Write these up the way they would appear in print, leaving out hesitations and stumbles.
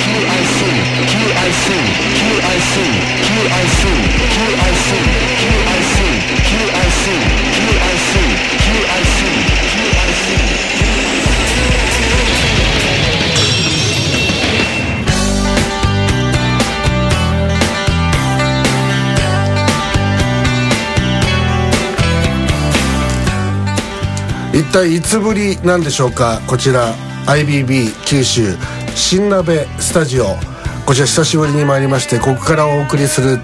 一体いつぶりなんでしょうか。こちら IBB 九州新鍋スタジオ、こちら久しぶりに参りまして、ここからお送りする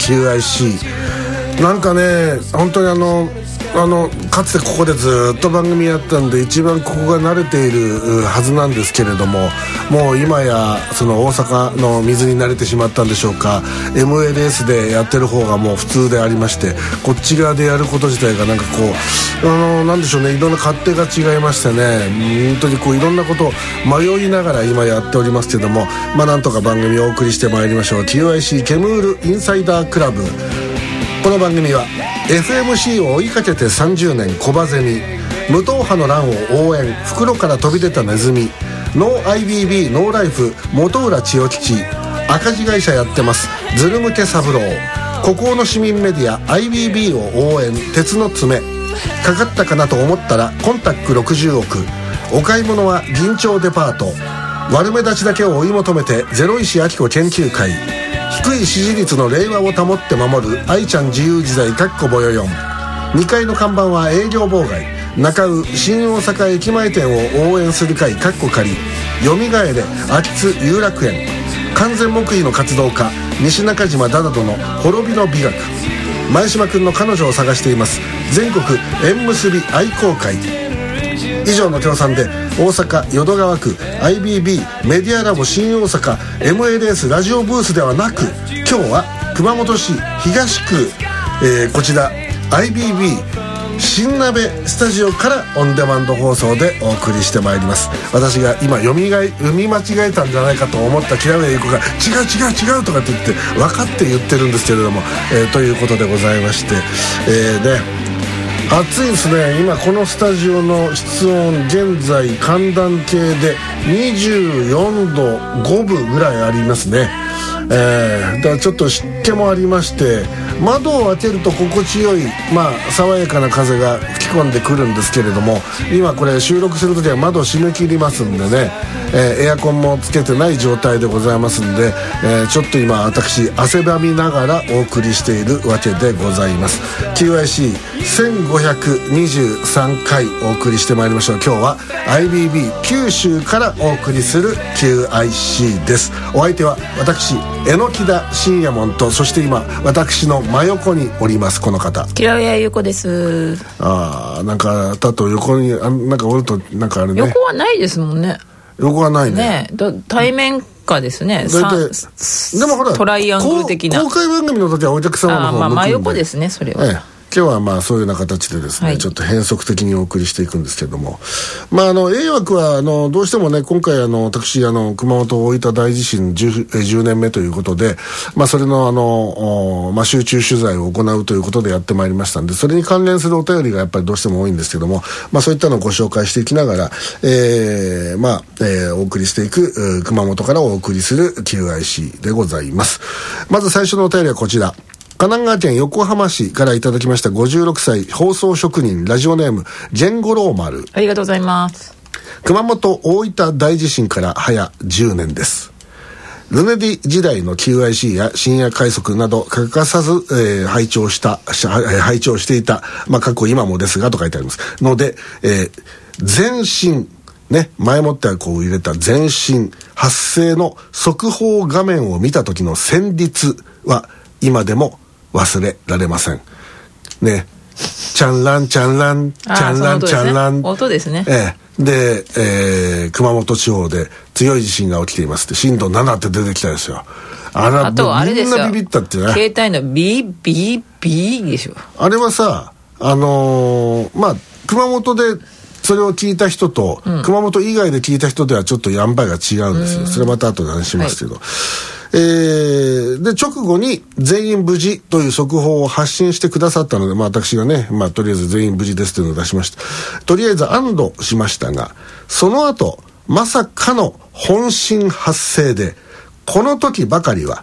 QIC、 なんかね本当にかつてここでずっと番組やったんで一番ここが慣れているはずなんですけれども、もう今やその大阪の水に慣れてしまったんでしょうか。 MLS でやってる方がもう普通でありまして、こっち側でやること自体がなんかこうなんでしょうね、いろんな勝手が違いましてね、本当にこういろんなことを迷いながら今やっておりますけども、なんとか番組をお送りしてまいりましょう。 QIC ケムールインサイダークラブ。この番組は FMC を追いかけて30年コバゼミ、無党派の乱を応援、袋から飛び出たネズミ、ノー IBB ノーライフ元浦千代吉、赤字会社やってますズル向け三郎、孤高の市民メディア IBB を応援、鉄の爪、かかったかなと思ったらコンタック60億、お買い物は銀町デパート、悪目立ちだけを追い求めてゼロ石明子研究会、低い支持率の令和を保って守る愛ちゃん自由自在ボヨヨン、2階の看板は営業妨害、中尾新大阪駅前店を応援する会仮、よみがえれ秋津有楽園、完全黙秘の活動家西中島ダダドの滅びの美学、前島君の彼女を探しています全国縁結び愛好会。以上の協賛で大阪淀川区 IBB メディアラボ新大阪 MLS ラジオブースではなく、今日は熊本市東区、こちら IBB 新鍋スタジオからオンデマンド放送でお送りしてまいります。私が今読み間違えたんじゃないかと思った木上優子が違うとかって言って分かって言ってるんですけれども、ということでございまして、暑いですね。今このスタジオの室温現在寒暖計で24度5分ぐらいありますね。だからちょっと湿気もありまして、窓を開けると心地よい、爽やかな風が吹き込んでくるんですけれども、今これ収録するときは窓を閉め切りますんでね、エアコンもつけてない状態でございますんで、ちょっと今私汗ばみながらお送りしているわけでございます。 QIC1523 回お送りしてまいりましょう。今日は IBB 九州からお送りする QIC です。お相手は私榎田信也門と、そして今私の真横におりますこの方、 木上優子です。 なんかだと横になんかおるとなんかあれね、 横はないですもんね。 横はないね。 対面かですね。 でもほらトライアングル的な公開番組の時はお客様の方向くんで、 真横ですねそれは、 今日はそういうような形でですね、ちょっと変則的にお送りしていくんですけども、A 枠はどうしてもね、今回私熊本大分大地震 10年目ということで、それの集中取材を行うということでやってまいりましたんで、それに関連するお便りがやっぱりどうしても多いんですけども、そういったのをご紹介していきながら、お送りしていく熊本からお送りする QIC でございます。まず最初のお便りはこちら、神奈川県横浜市からいただきました56歳放送職人、ラジオネームジェンゴローマル、 ありがとうございます。 熊本大分大地震から早10年です。ルネディ時代の QIC や深夜快速など欠かさず、拝聴していた、過去今もですがと書いてありますので、前震ね、前もってこう入れた前震発生の速報画面を見た時の旋律は今でも忘れられませんね。チャンランチャンランチャンランチャンラン、 音ですね。 で、熊本地方で強い地震が起きていますって震度7って出てきたですよ。 あとあれですよ、 みんなビビったってね、 携帯のビービービーでしょ。 あれはさ、熊本でそれを聞いた人と、熊本以外で聞いた人ではちょっと塩梅が違うんですよ。それまた後で話しますけど、で直後に全員無事という速報を発信してくださったので、私がね、とりあえず全員無事ですというのを出しました。とりあえず安堵しましたが、その後まさかの本震発生でこの時ばかりは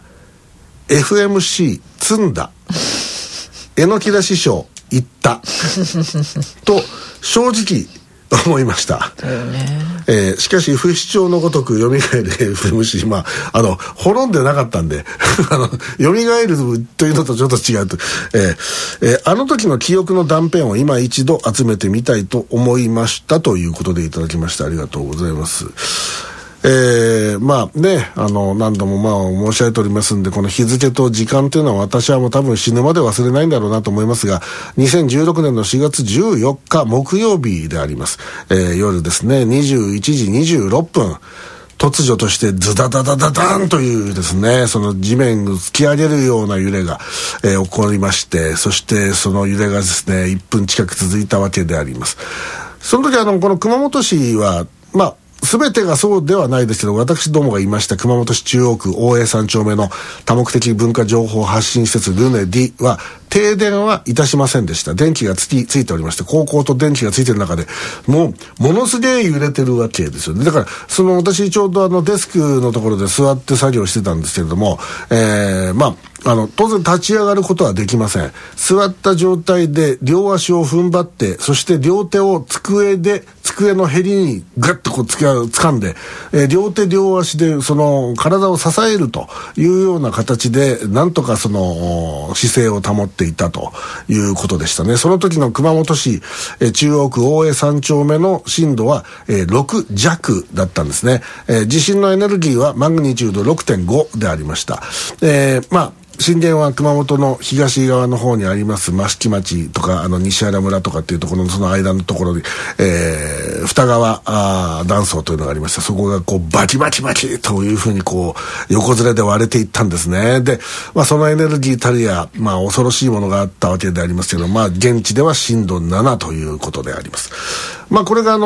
FMC 積んだ榎木田師匠言ったと正直思いました。しかし不死鳥のごとく蘇る FMC、滅んでなかったんで蘇るというのとちょっと違うと、あの時の記憶の断片を今一度集めてみたいと思いましたということでいただきましてありがとうございます。何度も申し上げておりますんで、この日付と時間というのは私はもう多分死ぬまで忘れないんだろうなと思いますが、2016年の4月14日木曜日であります。夜ですね、21時26分。突如としてズダダダダダンというですね、その地面を突き上げるような揺れが、起こりまして、そしてその揺れがですね、1分近く続いたわけであります。その時この熊本市は、全てがそうではないですけど、私どもが言いました熊本市中央区大江3丁目の多目的文化情報発信施設ルネディは停電はいたしませんでした。電気がついておりまして、高校と電気がついてる中でものすげえ揺れてるわけですよね。だから私ちょうどデスクのところで座って作業してたんですけれども、当然立ち上がることはできません。座った状態で両足を踏ん張って、そして両手を机のへりにガッと掴んで、両手両足でその体を支えるというような形でなんとかその姿勢を保っていたということでしたね。その時の熊本市中央区大江3丁目の震度は6弱だったんですね。地震のエネルギーはマグニチュード 6.5 でありました。震源は熊本の東側の方にあります益城町とか西原村とかっていうところのその間のところに、二川断層というのがありました。そこがバキバキバキというふうに横ずれで割れていったんですね。で、そのエネルギーたるや恐ろしいものがあったわけでありますけど、現地では震度7ということであります。これが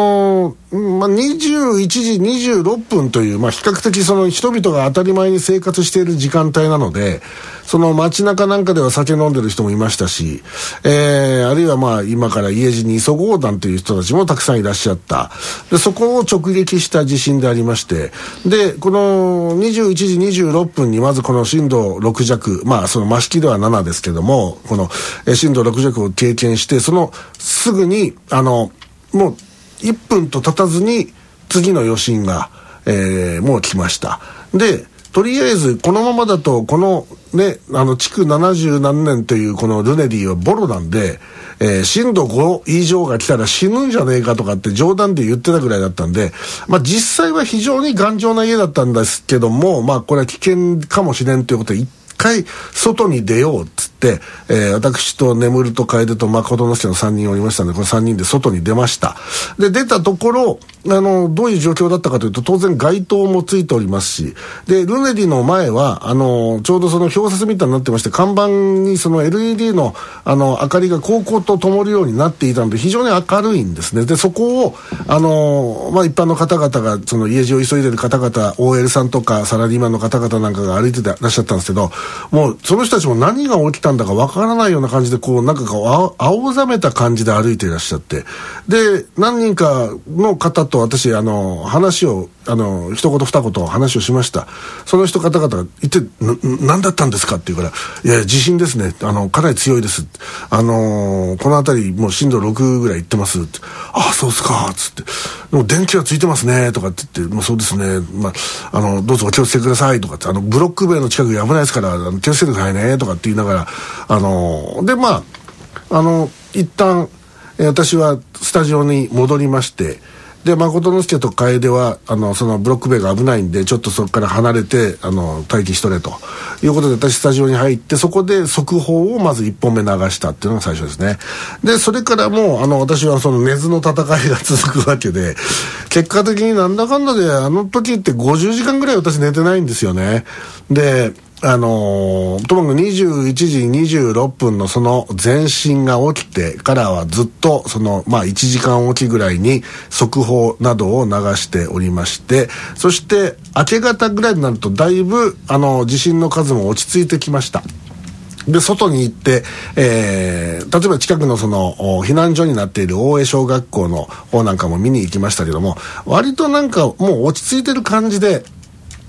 21時26分という、比較的その人々が当たり前に生活している時間帯なので、その街中なんかでは酒飲んでる人もいましたし、あるいは今から家路に急ごうなんていう人たちもたくさんいらっしゃった。で、そこを直撃した地震でありまして、で、この21時26分にまずこの震度6弱、その益城では7ですけども、この震度6弱を経験して、そのすぐに、もう1分と経たずに次の余震が、もう来ました。で、とりあえずこのままだとこのね、築70何年というこのルネディはボロなんで、震度5以上が来たら死ぬんじゃねえかとかって冗談で言ってたぐらいだったんで、実際は非常に頑丈な家だったんですけども、これは危険かもしれんということで一回外に出ようっつって、私と眠ると楓と誠之助の3人おりましたので、この3人で外に出ました。で、出たところどういう状況だったかというと、当然街灯もついておりますし、でルネディの前はちょうどその表札みたいになってまして、看板にその LED の明かりがこうこうと灯るようになっていたので非常に明るいんですね。で、そこを一般の方々がその家路を急いでる方々、 OL さんとかサラリーマンの方々なんかが歩いてらっしゃったんですけど、もうその人たちも何が起きたんだかわからないような感じで青ざめた感じで歩いていらっしゃって、で何人かの方と私話を一言二言話をしました。その人方々が一体何だったんですかって言うから、いや地震ですね、かなり強いです、この辺りもう震度6ぐらいいってますって、ああそうですかっつって、でも電気はついてますねとかって言って、もうそうですね、どうぞお気をつけくださいとかって、ブロック塀の近くに危ないですから気をつけてくださいねとかって言いながら、で一旦私はスタジオに戻りまして、で誠之助と楓はそのブロック塀が危ないんでちょっとそこから離れて待機しとれということで、私スタジオに入ってそこで速報をまず1本目流したっていうのが最初ですね。でそれからもう私はその寝ずの戦いが続くわけで、結果的になんだかんだで時って50時間ぐらい私寝てないんですよね。でともかく21時26分のその前震が起きてからはずっとその1時間おきぐらいに速報などを流しておりまして、そして明け方ぐらいになるとだいぶ地震の数も落ち着いてきました。で外に行って、例えば近くのその避難所になっている大江小学校の方なんかも見に行きましたけども、割となんかもう落ち着いてる感じで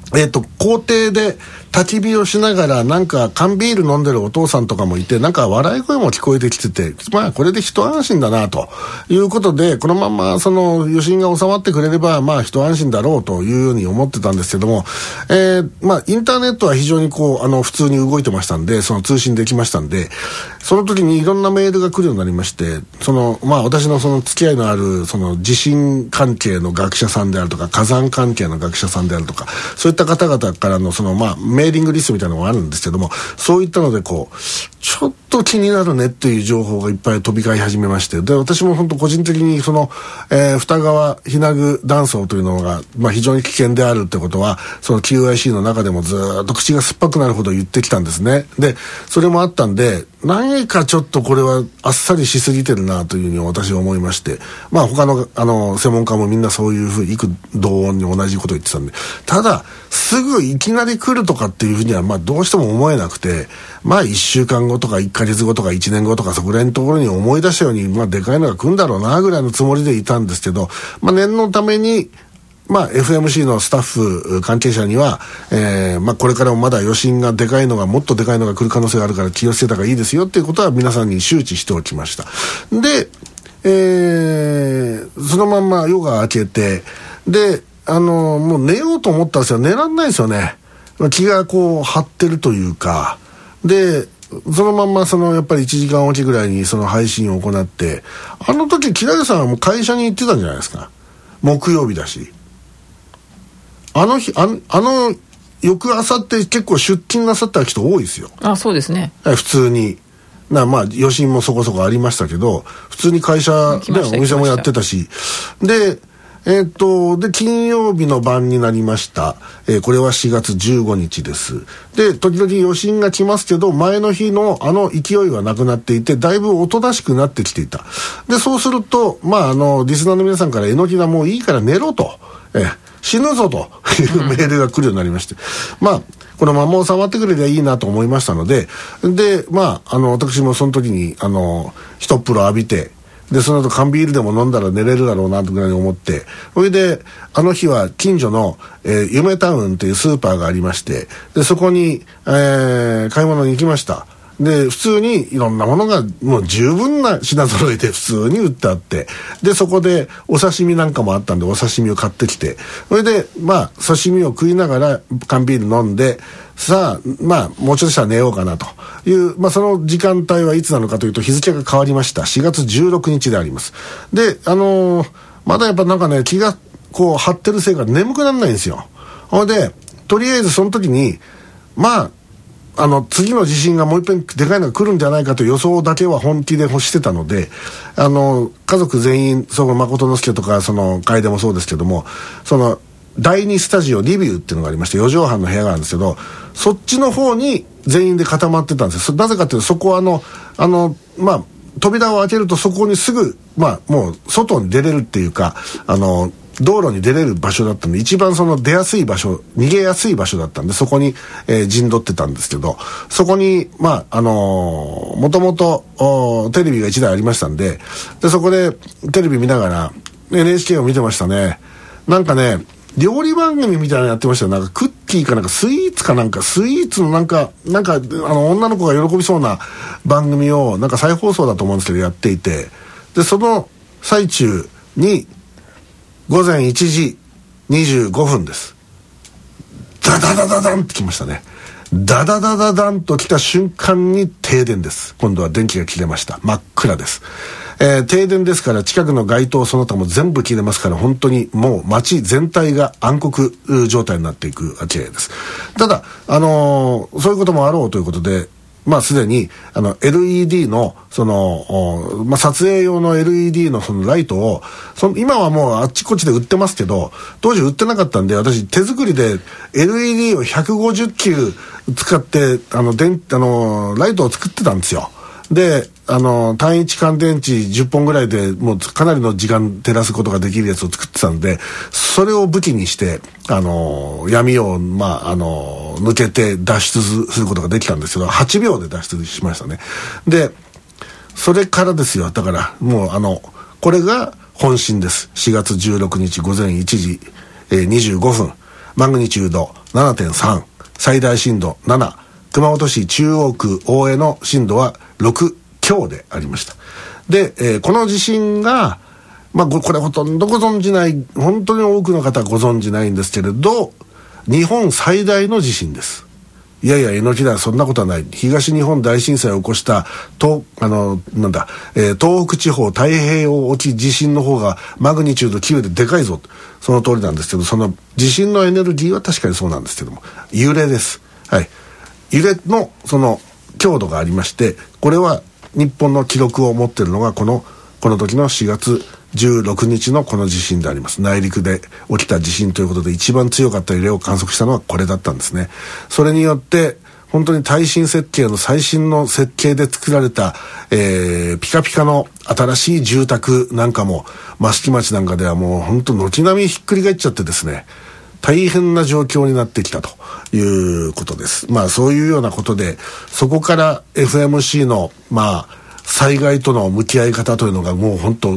校庭で焚き火をしながらなんか缶ビール飲んでるお父さんとかもいて、なんか笑い声も聞こえてきてて、まあこれで一安心だなということで、このままその余震が収まってくれればまあ一安心だろうというように思ってたんですけども、まあインターネットは非常にこう普通に動いてましたんで、その通信できましたんで、その時にいろんなメールが来るようになりまして、まあ私のその付き合いのあるその地震関係の学者さんであるとか火山関係の学者さんであるとか、そういった方々からのまあメーリングリストみたいなのがあるんですけども、そういったのでちょっと気になるねっていう情報がいっぱい飛び交い始めまして、で私も本当個人的に二川ひなぐ断層というのが、まあ、非常に危険であるってことはその QIC の中でもずっと口が酸っぱくなるほど言ってきたんですね。でそれもあったんで、何かちょっとこれはあっさりしすぎてるなというふうに私は思いまして、まあ他の専門家もみんなそういうふうに幾同音に同じことを言ってたんで、ただすぐいきなり来るとかっていうふうにはまあどうしても思えなくて、まあ1週間後とか1ヶ月後とか1年後とかそこら辺のところに思い出したように、まあでかいのが来るんだろうなぐらいのつもりでいたんですけど、まあ念のためにまあ FMC のスタッフ関係者には、まあこれからもまだ余震がでかいのがもっとでかいのが来る可能性があるから気をつけた方がいいですよっていうことは皆さんに周知しておきました。で、そのまんま夜が明けて、でもう寝ようと思ったんですよ。寝らんないですよね。気が張ってるというか。でそのまんまやっぱり1時間おきぐらいにその配信を行って、あの時木田さんはもう会社に行ってたんじゃないですか。木曜日だし、あの日翌朝って結構出勤なさった人多いですよ。 あ、そうですね。 普通にまあ余震もそこそこありましたけど、普通に会社でお店もやってたし、でで金曜日の晩になりました。これは4月15日です。で時々余震が来ますけど、前の日の勢いはなくなっていて、だいぶおとなしくなってきていた。でそうするとまあリスナーの皆さんから榎木がもういいから寝ろと、死ぬぞというメールが来るようになりまして、まあこのまま収まってくれりゃいいなと思いましたので、でまあ私もその時に一っ風呂浴びて、でその後缶ビールでも飲んだら寝れるだろうなとぐらいに思って、それであの日は近所の、夢タウンというスーパーがありまして、でそこに、買い物に行きました。で普通にいろんなものがもう十分な品揃えで普通に売ってあって、でそこでお刺身なんかもあったんでお刺身を買ってきて、それでまあ刺身を食いながら缶ビール飲んで、さあまあもうちょっとしたら寝ようかなという、まあその時間帯はいつなのかというと日付が変わりました。4月16日であります。でまだやっぱなんかね、気が張ってるせいか眠くならないんですよ。ほんでとりあえずその時にまあ次の地震がもう一遍でかいのが来るんじゃないかという予想だけは本気で欲してたので、家族全員誠之助とか楓もそうですけども、第2スタジオリビューっていうのがありまして、4畳半の部屋があるんですけど、そっちの方に全員で固まってたんですよ。なぜかというとそこはまあ扉を開けるとそこにすぐまあもう外に出れるっていうか道路に出れる場所だったんで、一番出やすい場所、逃げやすい場所だったんで、そこに、陣取ってたんですけど、そこにまあもともとテレビが1台ありましたんで、そこでテレビ見ながら NHK を見てましたね。なんかね料理番組みたいなのやってましたよ。なんかクッキーかなんかスイーツかなんか、スイーツのなんか女の子が喜びそうな番組をなんか再放送だと思うんですけどやっていて、でその最中に午前1時25分です。ダダダダダンってきましたね。ダダダダダンと来た瞬間に停電です。今度は電気が切れました。真っ暗です。停電ですから近くの街灯その他も全部切れますから、本当にもう街全体が暗黒状態になっていくわけです。ただそういうこともあろうということで、まあすでにLED のまあ撮影用の LED のライトを今はもうあっちこっちで売ってますけど、当時売ってなかったんで、私手作りで LED を150球使ってライトを作ってたんですよ。で単一乾電池10本ぐらいでもうかなりの時間照らすことができるやつを作ってたんで、それを武器にして闇をまあ抜けて脱出することができたんですけど、8秒で脱出しましたね。でそれからですよ。だからもうこれが本震です。4月16日午前1時、25分マグニチュード 7.3、最大震度7、熊本市中央区大江の震度は6強でありました。で、この地震が、これほとんどご存じない、本当に多くの方ご存じないんですけれど、日本最大の地震です。いやいや、猪木だ、そんなことはない。東日本大震災を起こした東北地方太平洋沖地震の方がマグニチュード9ででかいぞ。その通りなんですけど、その地震のエネルギーは確かにそうなんですけども、揺れです。はい。揺れのその強度がありまして、これは日本の記録を持っているのがこの時の4月16日のこの地震であります。内陸で起きた地震ということで一番強かった揺れを観測したのはこれだったんですね。それによって本当に耐震設計の最新の設計で作られた、ピカピカの新しい住宅なんかも益城町なんかではもう本当軒並みひっくり返っちゃってですね、大変な状況になってきたということです。そういうようなことで、そこから FMC の災害との向き合い方というのがもう本当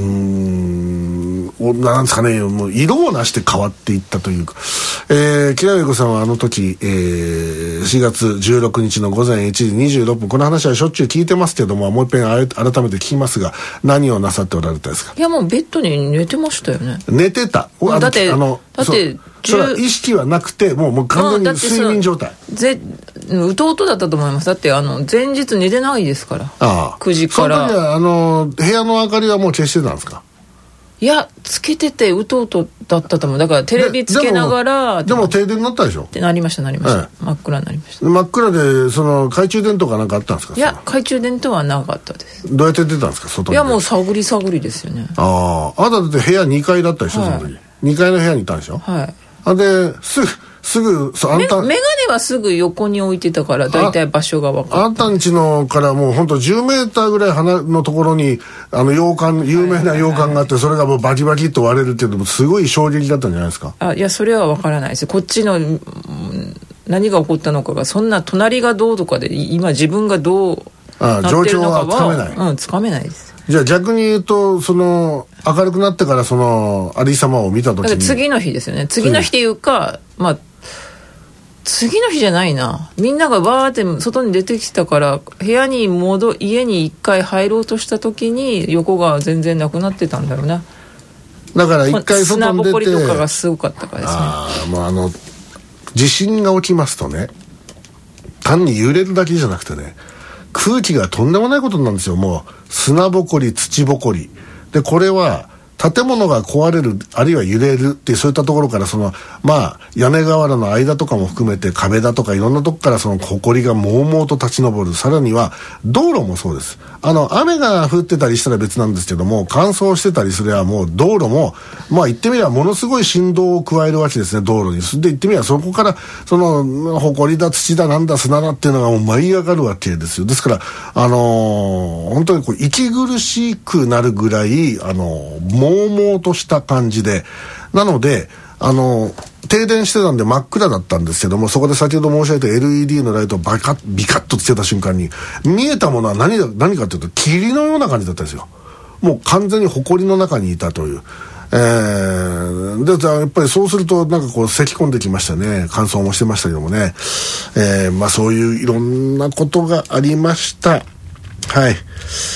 なんですかね、もう色をなして変わっていったというか、木田恵子さんはあの時、4月16日の午前1時26分、この話はしょっちゅう聞いてますけども、もう一遍改めて聞きますが、何をなさっておられたですか？ いや、もうベッドに寝てましたよね。 寝てた。 だってそれは意識はなくて、もう完全に睡眠状態。 うとうとだったと思います。だって前日寝てないですから。9時から。 その時は部屋の明かりはもう消してたんですか？ いや、つけててうとうとだったと思う。だからテレビつけながら。 でも停電になったでしょ？ってなりました。真っ暗になりました。 真っ暗で懐中電灯かなんかあったんですか？ いや、懐中電灯はなかったです。 どうやって出たんですか？外に。 いや、もう探りですよね。 あなただって部屋2階だったでしょ、その時。2階の部屋にいたんでしょ？ はい。 すぐあんたメガネはすぐ横に置いてたからだいたい場所が分かった。 あんたんちのからもう本当10メーターぐらい離のところに有名な洋館があって、それがもうバキバキっと割れるっていうのもすごい衝撃だったんじゃないですか？ いや、それは分からないです。こっちの何が起こったのかが、そんな隣がどうとかで今自分がどうなってるのかは状況はつかめない。 つかめないです。 じゃあ逆に言うと明るくなってからありさまを見た時に次の日ですよね。次の日いうか次の日じゃないな。みんながバーって外に出てきたから、家に家に一回入ろうとした時に横が全然なくなってたんだろうな。 だから一回外に出て、 砂ぼこりとかがすごかったからですね。 地震が起きますとね、単に揺れるだけじゃなくてね、空気がとんでもないことなんですよ。もう砂ぼこり、土ぼこりで、これは建物が壊れる、あるいは揺れるっていう、そういったところから屋根瓦の間とかも含めて壁だとかいろんなとこから埃がもうもうと立ち上る。さらには道路もそうです。雨が降ってたりしたら別なんですけども、乾燥してたりすればもう道路も言ってみればものすごい振動を加えるわけですね、道路に。で言ってみればそこから埃だ土だなんだ砂だっていうのがもう舞い上がるわけですよ。ですから本当に息苦しくなるぐらいもうもうとした感じで、なので停電してたんで真っ暗だったんですけども、そこで先ほど申し上げた LED のライトをビカッとつけた瞬間に見えたものは何かというと霧のような感じだったんですよ。もう完全に埃の中にいたという。でやっぱりそうすると咳き込んできましたね。乾燥もしてましたけどもね、そういういろんなことがありました。はい。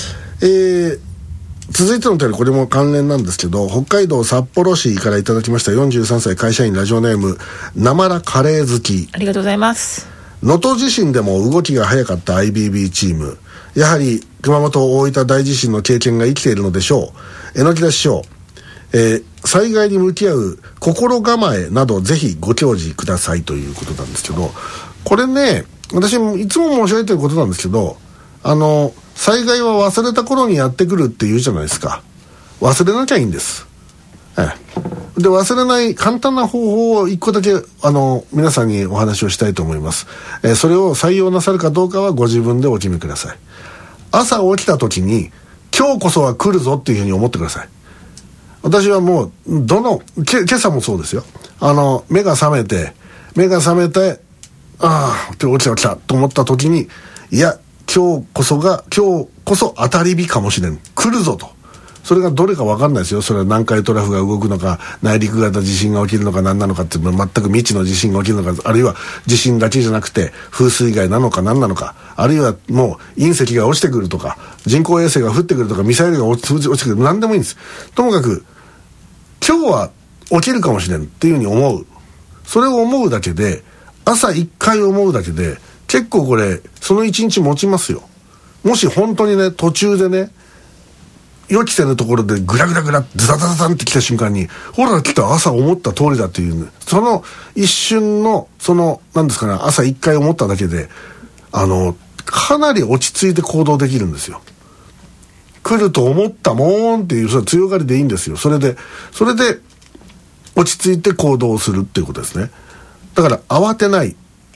続いての手これも関連なんですけど、北海道札幌市からいただきました43歳会社員ラジオネームなまらカレー好き。 ありがとうございます。 能登地震でも動きが早かった IBB チーム、やはり熊本大分大地震の経験が生きているのでしょう。榎田師匠、災害に向き合う心構えなどぜひご教示くださいということなんですけど、これね、私いつも申し上げてることなんですけど、災害は忘れた頃にやってくるって言うじゃないですか。忘れなきゃいいんです。で、忘れない簡単な方法を一個だけ皆さんにお話をしたいと思います。それを採用なさるかどうかはご自分でお決めください。朝起きた時に今日こそは来るぞっていうふうに思ってください。私はもう今朝もそうですよ。目が覚めて今日起きたと思った時に、いや今日こそ当たり日かもしれん、来るぞと、 それがどれか分かんないですよ。それは南海トラフが動くのか、内陸型地震が起きるのか何なのかって、全く未知の地震が起きるのか、あるいは地震だけじゃなくて風水害なのか何なのか、あるいはもう隕石が落ちてくるとか、人工衛星が降ってくるとか、ミサイルが落ちてくる、何でもいいんです。ともかく今日は起きるかもしれんっていうふうに思う。それを思うだけで、朝1回思うだけで結構これその1日持ちますよ。もし本当にね、途中でね、予期せぬところでグラグラグラズタズタンって来た瞬間に、ほら来た、朝思った通りだっていう、ね、その一瞬のなんですかね、朝1回思っただけでかなり落ち着いて行動できるんですよ。来ると思ったもんっていう、それ強がりでいいんですよ。それで落ち着いて行動するっていうことですね。だから慌てない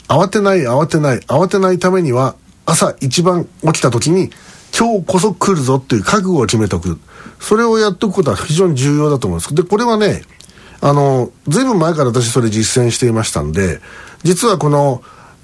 ためには、朝一番起きた時に今日こそ来るぞっていう覚悟を決めておく。それをやっておくことは非常に重要だと思います。で、これはね、ずいぶん前から私それ実践していましたんで、実はこの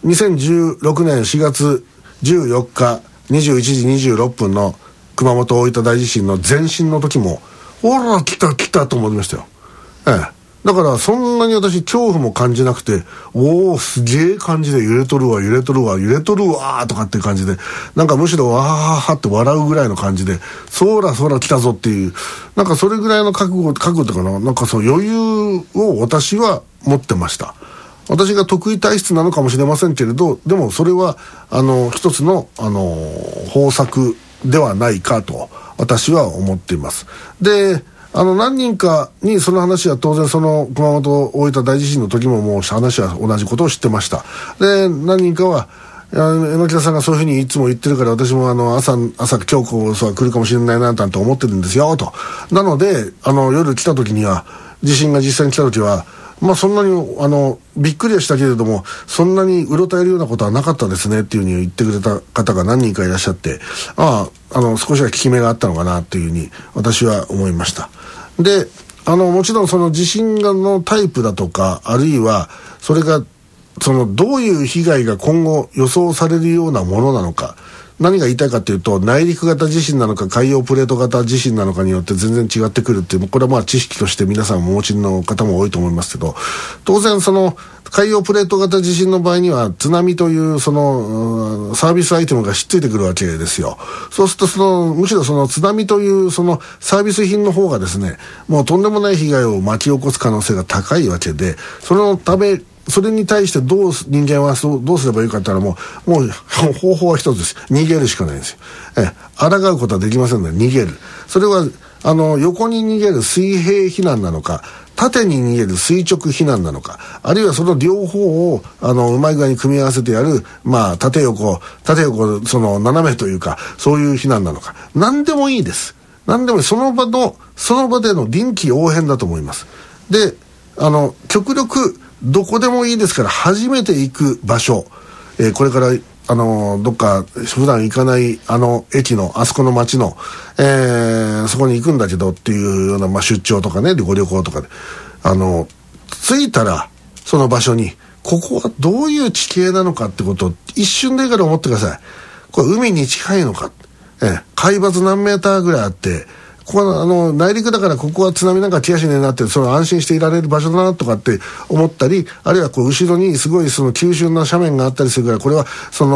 2016年4月14日21時26分の熊本大分大地震の前震の時も、ほら来たと思いましたよ。だからそんなに私恐怖も感じなくて、おおすげえ感じで揺れとるわとかっていう感じで、なんかむしろわははって笑うぐらいの感じで、そら来たぞっていう、なんかそれぐらいの覚悟っていうかな、なんかそう余裕を私は持ってました。私が得意体質なのかもしれませんけれど、でもそれは一つの方策ではないかと私は思っています。で、何人かにその話は当然、その熊本大分大地震の時ももう話は同じことを知ってました。で、何人かは榎田さんがそういうふうにいつも言ってるから、私も朝今日こそは来るかもしれないななんて思ってるんですよと。なので夜来た時には、地震が実際に来た時は、まあそんなにびっくりはしたけれども、そんなにうろたえるようなことはなかったですねっていうふうに言ってくれた方が何人かいらっしゃって、少しは効き目があったのかなっていうふうに私は思いました。で、もちろんその地震のタイプだとか、あるいはそれがどういう被害が今後予想されるようなものなのか、何が言いたいかというと、内陸型地震なのか海洋プレート型地震なのかによって全然違ってくるっていう、これはまあ知識として皆さんお持ちの方も多いと思いますけど、当然海洋プレート型地震の場合には津波というサービスアイテムがひっついてくるわけですよ。そうするとむしろ津波というサービス品の方がですね、もうとんでもない被害を巻き起こす可能性が高いわけで、それに対して人間はどうすればいいかって言ったら、もう方法は一つです。逃げるしかないんですよ。抗うことはできませんので逃げる。それは横に逃げる水平避難なのか、縦に逃げる垂直避難なのか、あるいはその両方をうまい具合に組み合わせてやる、まあ縦横斜めというか、そういう避難なのか、何でもいいです。何でもいい。その場での臨機応変だと思います。で、極力どこでもいいですから、初めて行く場所、これからどっか普段行かない駅のあそこの町の、そこに行くんだけどっていうような、まあ、出張とかね、ご旅行とかで着いたらその場所に、ここはどういう地形なのかってことを一瞬でいいから思ってください。これ海に近いのか、海抜何メーターぐらいあって、ここは内陸だからここは津波なんか来やしねえなって、安心していられる場所だなとかって思ったり、あるいは後ろにすごい急峻な斜面があったりするから、これは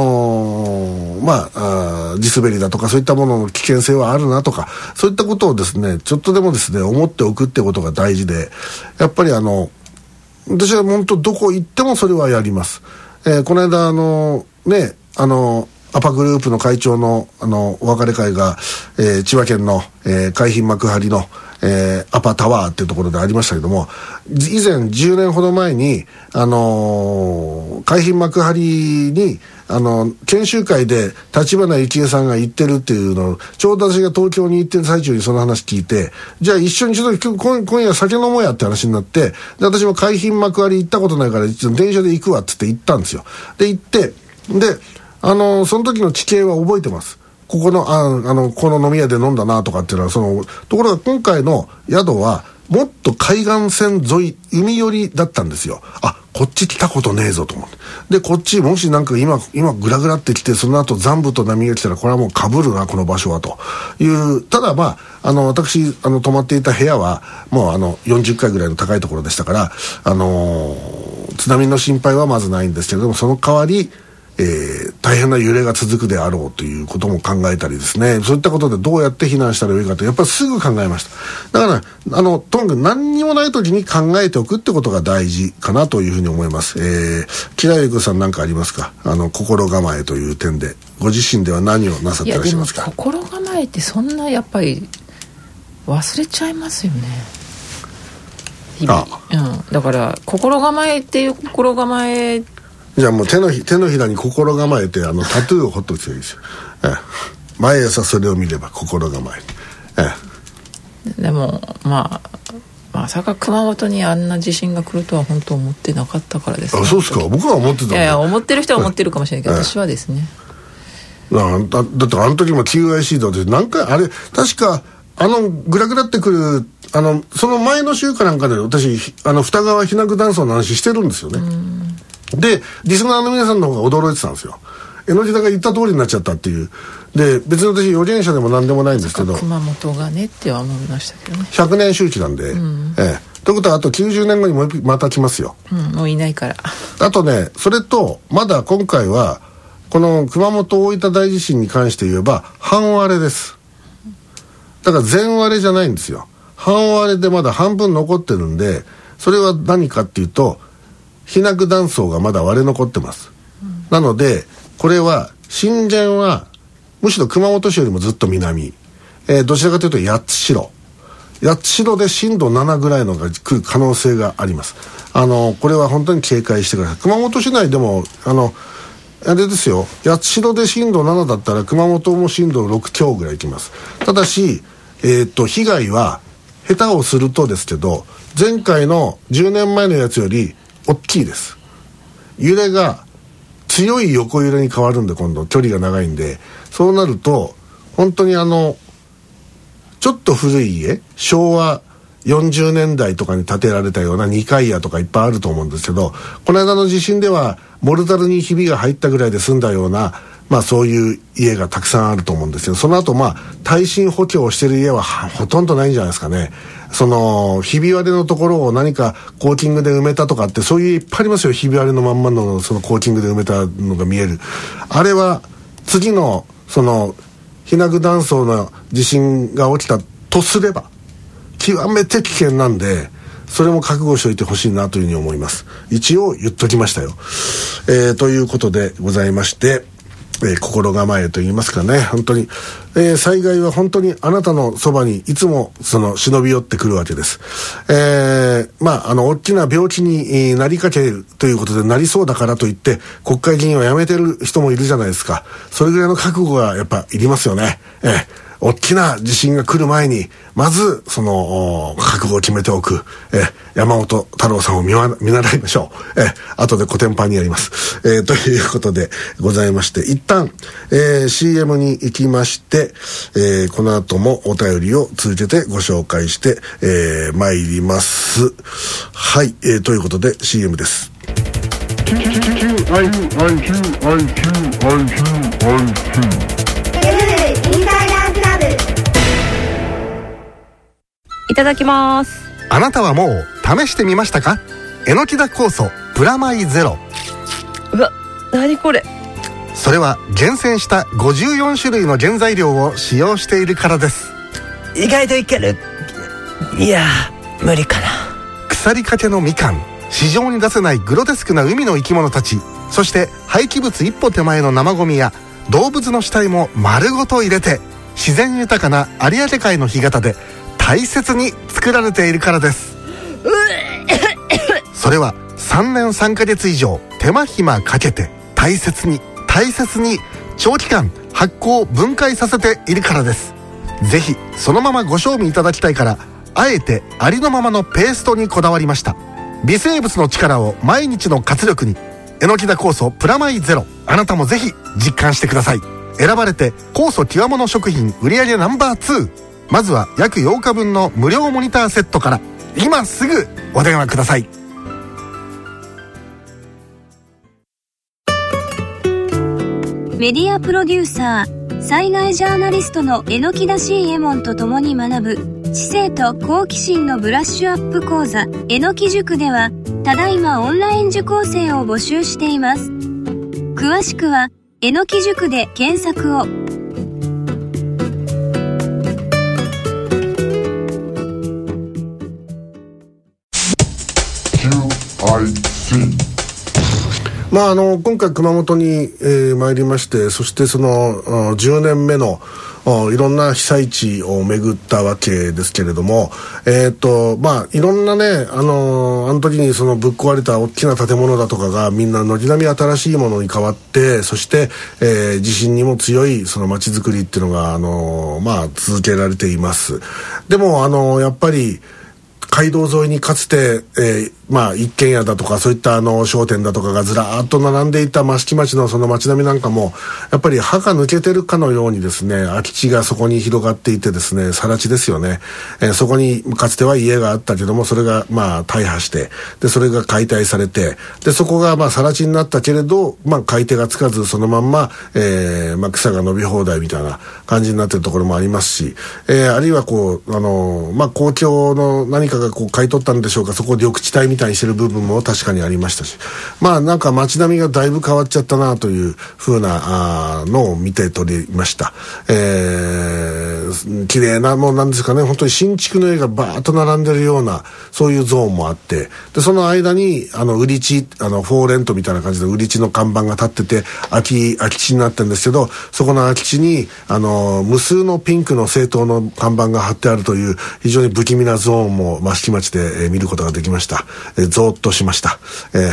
地滑りだとかそういったものの危険性はあるなとか、そういったことをですね、ちょっとでもですね思っておくってことが大事で、やっぱり私は本当どこ行ってもそれはやります。この間アパグループの会長のお別れ会が、千葉県の、海浜幕張の、アパタワーっていうところでありましたけども、以前10年ほど前に海浜幕張に研修会で立花幸恵さんが行ってるっていうのを、ちょうど私が東京に行ってる最中にその話聞いて、じゃあ一緒にちょっと今夜酒飲もうやって話になって、で私も海浜幕張行ったことないから電車で行くわっつって行ったんですよ。で行って、でその時の地形は覚えてます。この飲み屋で飲んだなとかっていうのはところが今回の宿はもっと海岸線沿い海寄りだったんですよ。あ、こっち来たことねえぞと思って、でこっちもしなんか今グラグラってきて、その後残部と波が来たらこれはもう被るなこの場所はという。ただまあ私泊まっていた部屋はもう40階ぐらいの高いところでしたから、津波の心配はまずないんですけれども、その代わり大変な揺れが続くであろうということも考えたりですね、そういったことでどうやって避難したらよいかとやっぱりすぐ考えました。だからとにかく何にもない時に考えておくってことが大事かなというふうに思います。木田由子さん何かありますか？心構えという点でご自身では何をなさってらっしゃいますか？ いやでも心構えってそんなやっぱり忘れちゃいますよね、日々。だから心構えっていう心構え、 じゃあもう手のひらに心構えてタトゥーを彫っとくといいですよ。毎朝それを見れば心構え。 でもまさか熊本にあんな地震が来るとは本当思ってなかったからですね。 あ、そうですか。僕は思ってたんだ。 いや思ってる人は思ってるかもしれないけど、私はですね。 だって時も QIC だって何回あれ確かグラグラってくるその前の週かなんかで私二川避難断層の話してるんですよね。でリスナーの皆さんの方が驚いてたんですよ。江ノ島が言った通りになっちゃったっていう。で別に私予言者でも何でもないんですけど、 熊本がねっては思いましたけどね。 100年周期なんで、ということはあと90年後にまた来ますよ。 もういないから。 あとね、それとまだ今回はこの熊本大分大地震に関して言えば半割れです。だから全割れじゃないんですよ。半割れでまだ半分残ってるんで、それは何かっていうと避難断層がまだ割れ残ってます。なのでこれは震源はむしろ熊本市よりもずっと南、どちらかというと八代で震度7ぐらいのが来る可能性があります。これは本当に警戒してください。熊本市内でもあれですよ、八代で震度7だったら熊本も震度6強ぐらいきます。ただし被害は下手をするとですけど前回の10年前のやつより大きいです。揺れが強い横揺れに変わるんで、今度距離が長いんで、そうなると本当にちょっと古い家、昭和40年代とかに建てられたような2階家とかいっぱいあると思うんですけど、この間の地震ではモルタルにひびが入ったぐらいで済んだようなそういう家がたくさんあると思うんですけど、その後耐震補強をしている家はほとんどないんじゃないですかね。そのひび割れのところを何かコーティングで埋めたとかって、そういういっぱいありますよ。ひび割れのまんまのそのコーティングで埋めたのが見える。あれは次のその避難断層の地震が起きたとすれば極めて危険なんで、それも覚悟しておいてほしいなというふうに思います。一応言っときましたよ。ということでございまして、心構えと言いますかね、本当に、災害は本当にあなたのそばにいつも忍び寄ってくるわけです。大きな病気になりかけるということで、なりそうだからといって国会議員を辞めてる人もいるじゃないですか。それぐらいの覚悟がやっぱいりますよね。大きな地震が来る前にまずその覚悟を決めておく、山本太郎さんを見習いましょう。後でコテンパンにやります。ということでございまして、一旦、CM に行きまして、この後もお便りを続けてご紹介して、参ります。はい、ということで CM です。 いただきます。 あなたはもう試してみましたか？えのきだ酵素プラマイゼロ。 うわ、何これ。 それは厳選した54種類の原材料を使用しているからです。 意外といける。いや無理かな。 腐りかけのみかん、市場に出せないグロテスクな海の生き物たち、そして廃棄物一歩手前の生ゴミや動物の死体も丸ごと入れて、自然豊かな有明海の干潟で大切に作られているからです。それは3年3ヶ月以上手間暇かけて大切に長期間発酵分解させているからです。ぜひそのままご賞味いただきたいから、あえてありのままのペーストにこだわりました。微生物の力を毎日の活力に。えのきだ酵素プラマイゼロ、あなたもぜひ実感してください。選ばれて酵素極物食品売上No.2。まずは約8日分の無料モニターセットから。 今すぐお電話ください。 メディアプロデューサー、災害ジャーナリストの榎田 C エモンと共に学ぶ知性と好奇心のブラッシュアップ講座、榎木塾ではただいまオンライン受講生を募集しています。詳しくは榎木塾で検索を。 今回熊本に、参りまして、そしてその10年目のいろんな被災地を巡ったわけですけれども、いろんなね、あの時にそのぶっ壊れた大きな建物だとかがみんな軒並み新しいものに変わって、そして、地震にも強いその街づくりっていうのが続けられています。でもやっぱり街道沿いにかつて、一軒家だとかそういった商店だとかがずらーっと並んでいた益城町のその街並みなんかもやっぱり歯が抜けてるかのようにですね、空き地がそこに広がっていてですね、更地ですよね。そこにかつては家があったけども、それが大破して、でそれが解体されて、でそこが更地になったけれど、買い手がつかずそのまんま、草が伸び放題みたいな感じになってるところもありますし、あるいはこう公共の何かがこう買い取ったんでしょうか、そこを緑地帯みたいにしてる部分も確かにありましたし、なんか街並みがだいぶ変わっちゃったなという風なのを見て取りました。綺麗なもうなんですかね、本当に新築の家がバーッと並んでるようなそういうゾーンもあって、でその間に売り地フォーレントみたいな感じで売り地の看板が立ってて空き地になってるんですけど、そこの空き地に無数のピンクの政党の看板が貼ってあるという非常に不気味なゾーンも益城町で、見ることができました。ゾーッとしました。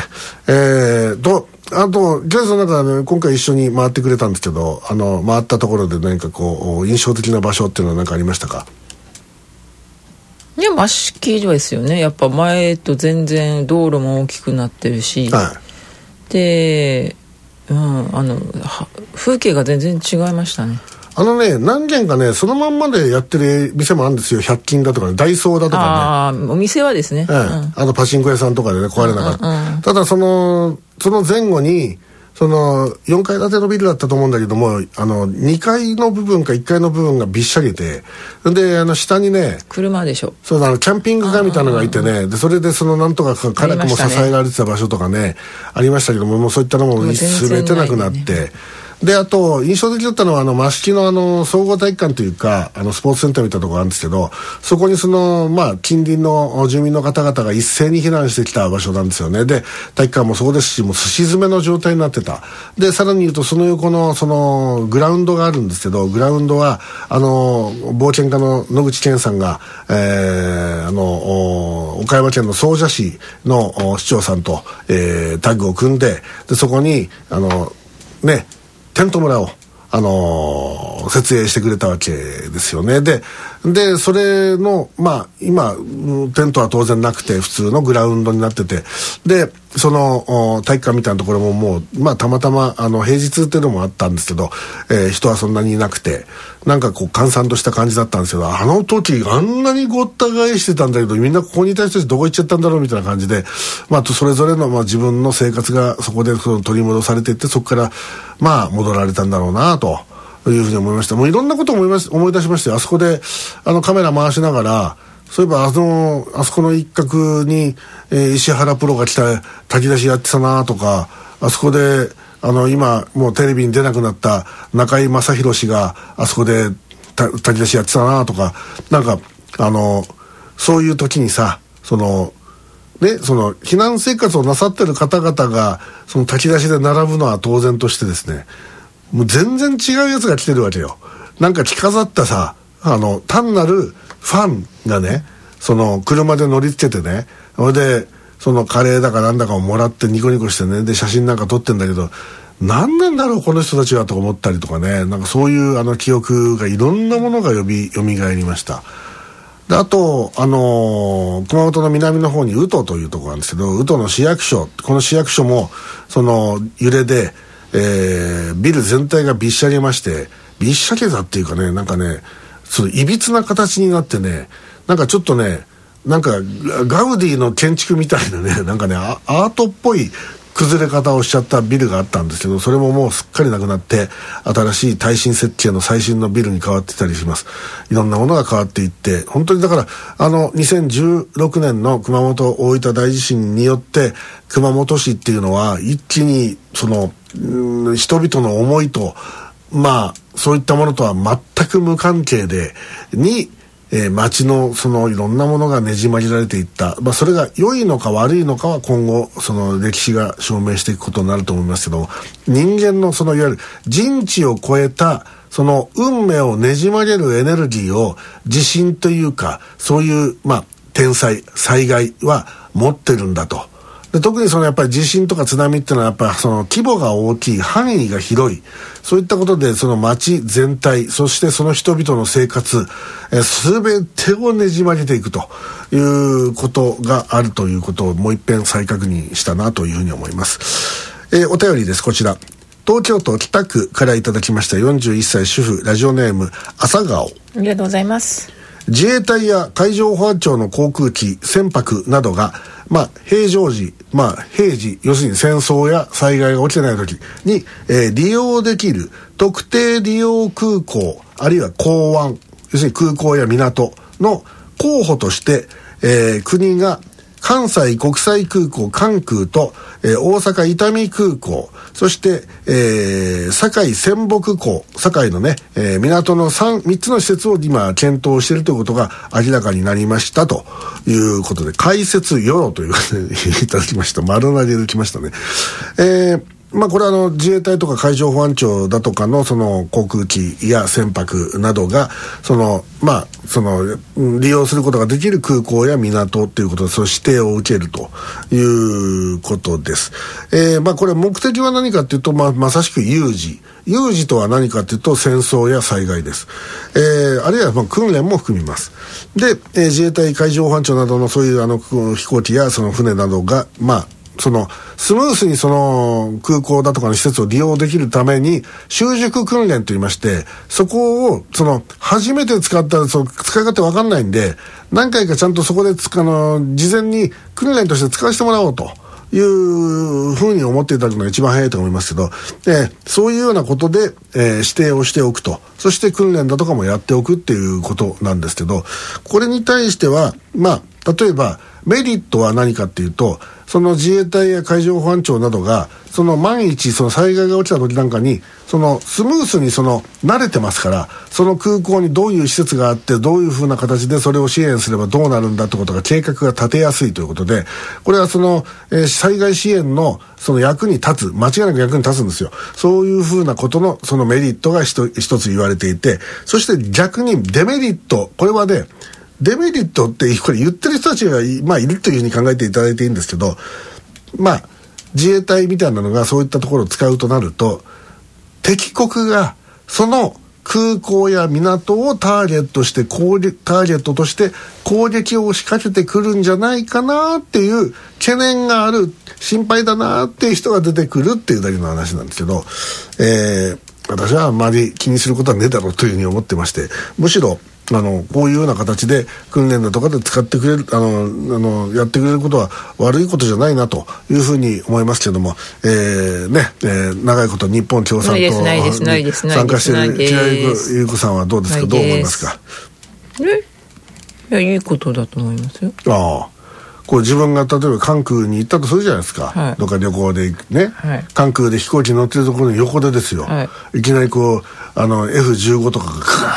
あとギャルさんなんかね、今回一緒に回ってくれたんですけど、回ったところで何かこう印象的な場所っていうのは何かありましたか？ いや、益城ですよね。やっぱ前と全然道路も大きくなってるし、はい、で、風景が全然違いましたね。 何軒かね、そのまんまでやってる店もあるんですよ。100均だとかね、ダイソーだとかね。 お店はですね。 パチンコ屋さんとかでね、壊れなかった。ただその前後に、4階建てのビルだったと思うんだけども、2階の部分か1階の部分がびっしゃりで、で、下にね、 車でしょ。 そうだ、キャンピングカーみたいなのがいてね、で、それでなんとか辛くも支えられてた場所とかね、ありましたけども、もうそういったのも全てなくなって、で、あと、印象的だったのは、益城の総合体育館というか、スポーツセンターみたいなところがあるんですけど、そこに近隣の住民の方々が一斉に避難してきた場所なんですよね。で、体育館もそうですし、もうすし詰めの状態になってた。で、さらに言うと、その横の、グラウンドがあるんですけど、グラウンドは、冒険家の野口健さんが、岡山県の総社市の市長さんと、タッグを組んで、で、そこに、テント村を、設営してくれたわけですよね。で、それの、今、テントは当然なくて、普通のグラウンドになってて、で、その、体育館みたいなところももう、たまたま、平日っていうのもあったんですけど、人はそんなにいなくて、なんかこう、閑散とした感じだったんですけど、時、あんなにごった返してたんだけど、みんなここにいた人たちどこ行っちゃったんだろうみたいな感じで、それぞれの、自分の生活がそこで取り戻されていって、そこから、戻られたんだろうなというふうに思いました。もういろんなことを思い出しまして、あそこでカメラ回しながら、そういえばあそこの一角に、石原プロが来た炊き出しやってたなとか、あそこで今もうテレビに出なくなった中居正広氏があそこで炊き出しやってたなとか、なんかそういう時にさ、避難生活をなさってる方々がその炊き出しで並ぶのは当然としてですね、もう全然違うやつが来てるわけよ。なんか着飾ったさ、単なるファンがね、車で乗り付けてね、それでカレーだかなんだかをもらってニコニコしてね、で写真なんか撮ってんだけど、何なんだろうこの人たちはと思ったりとかね、なんかそういう記憶がいろんなものが蘇りました。で、あと熊本の南の方に宇土というところなんですけど、宇土の市役所、この市役所も揺れで、ビル全体がびっしゃりまして、びっしゃけたっていうかね、なんかね、いびつな形になってね、なんかちょっとね、 なんかガウディの建築みたいなね、なんかねアートっぽい崩れ方をしちゃったビルがあったんですけど、それももうすっかりなくなって新しい耐震設計の最新のビルに変わってたりします。いろんなものが変わっていって、本当にだから2016年の熊本大分大地震によって熊本市っていうのは一気にその人々の思いとそういったものとは全く無関係で町のそのいろんなものがねじ曲げられていった、それが良いのか悪いのかは今後その歴史が証明していくことになると思いますけども、人間のそのいわゆる人知を超えたその運命をねじ曲げるエネルギーを地震というかそういう天災災害は持ってるんだと。で特にそのやっぱり地震とか津波っていうのはやっぱりその規模が大きい、範囲が広い、そういったことでその町全体、そしてその人々の生活全てをねじ曲げていくということがあるということをもう一遍再確認したなというふうに思います。お便りです。こちら東京都北区からいただきました。41歳主婦、ラジオネーム朝顔。 ありがとうございます。 自衛隊や海上保安庁の航空機、船舶などが平常時、平時、要するに戦争や災害が起きてない時に、利用できる特定利用空港、あるいは港湾、要するに空港や港の候補として、国が関西国際空港関空と、大阪伊丹空港、そして、堺仙北港、堺のね、港の3つの施設を今検討しているということが明らかになりましたということで、開設よろといういただきました。丸投げできましたね。これは自衛隊とか海上保安庁だとかのその航空機や船舶などが利用することができる空港や港ということでその指定を受けるということです。これ目的は何かというと、まさしく有事とは何かというと戦争や災害です。あるいは訓練も含みます。で、自衛隊海上保安庁などのそういう飛行機やその船などがそのスムースにその空港だとかの施設を利用できるために習熟訓練といいまして、そこをその初めて使ったらその使い方分かんないんで何回かちゃんとそこで事前に訓練として使わせてもらおうというふうに思っていただくのが一番早いと思いますけど、そういうようなことで、指定をしておくと、そして訓練だとかもやっておくっていうことなんですけど、これに対しては例えばメリットは何かっていうと、その自衛隊や海上保安庁などがその万一その災害が起きた時なんかにそのスムースに慣れてますから、その空港にどういう施設があってどういうふうな形でそれを支援すればどうなるんだってことが計画が立てやすいということで、これは災害支援のその役に立つ、間違いなく役に立つんですよ。そういうふうなことのそのメリットが一つ言われていて、そして逆にデメリット、これはねデメリットってこれ言ってる人たちがいるというふうに考えていただいていいんですけど、自衛隊みたいなのがそういったところを使うとなると、敵国がその空港や港をターゲットとして攻撃を仕掛けてくるんじゃないかなっていう懸念がある、心配だなっていう人が出てくるっていうだけの話なんですけど、私はあまり気にすることはねえだろうというふうに思ってまして、むしろこういうような形で訓練だとかで使ってくれるやってくれることは悪いことじゃないなというふうに思いますけども、長いこと日本共産党に参加している平井優子さんはどうですか、どう思いますか。 いや、いいことだと思いますよ。 これ自分が例えば関空に行ったとするじゃないですか、どっか旅行でね、関空で飛行機乗ってるところに横でですよ、いきなりF15 とかが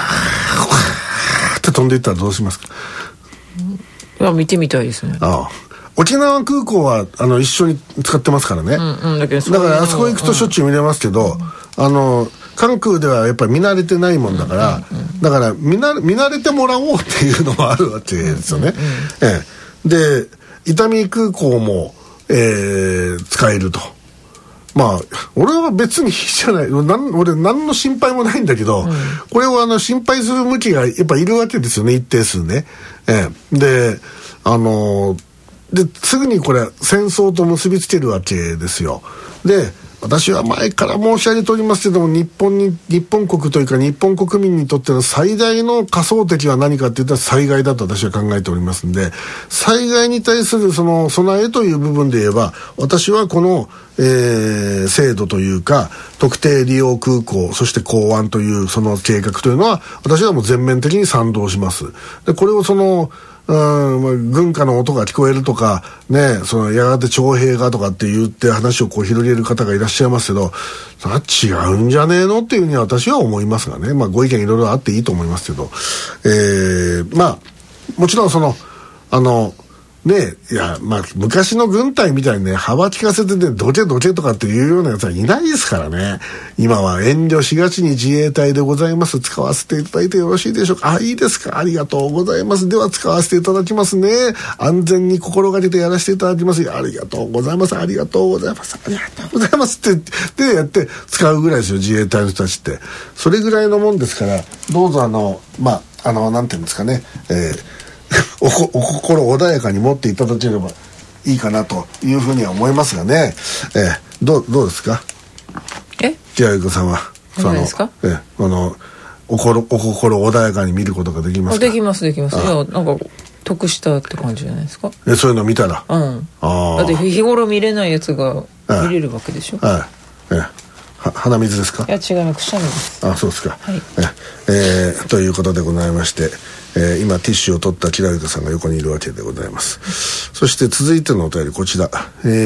って飛んでいったらどうしますか。 見てみたいですね。 沖縄空港は一緒に使ってますからね、だからあそこ行くとしょっちゅう見れますけど、関空ではやっぱり見慣れてないもんだから、だから見慣れてもらおうっていうのもあるわけですよね。で伊丹空港も、使えると。俺は別にいいじゃない、俺何の心配もないんだけど、これを心配する向きがやっぱいるわけですよね、一定数ね。ですぐにこれ戦争と結びつけるわけですよ。で私は前から申し上げておりますけども、日本国というか日本国民にとっての最大の仮想敵は何かっていったら災害だと私は考えておりますんで、災害に対するその備えという部分で言えば、私はこの、制度というか特定利用空港、そして港湾というその計画というのは私はもう全面的に賛同します。でこれを軍歌の音が聞こえるとかね、そのやがて徴兵がとかって言って話をこう広げる方がいらっしゃいますけど、それは違うんじゃねえのっていうふうには私は思いますがね、ご意見いろいろあっていいと思いますけど、もちろんねえ、いや、昔の軍隊みたいにね、幅利かせてね、どけどけとかっていうようなやつはいないですからね。今は遠慮しがちに自衛隊でございます。使わせていただいてよろしいでしょうか。いいですか。ありがとうございます。では使わせていただきますね。安全に心がけてやらせていただきます。ありがとうございます。ありがとうございます。ありがとうございますって言ってやって使うぐらいですよ、自衛隊の人たちって。それぐらいのもんですから、どうぞなんていうんですかね、お心穏やかに持っていただければいいかなというふうには思いますがね。どうですか。千秋さんは何ですか。 お心穏やかに見ることができますか。 できます。いや、なんか得したって感じじゃないですか。 そういうの見たら。 だって日頃見れないやつが見れるわけでしょ。 鼻水ですか。 いや違います。くしゃみです。 そうですか。 はい。 ということでございまして、今ティッシュを取ったキラリカさんが横にいるわけでございます。そして続いてのお便りこちら、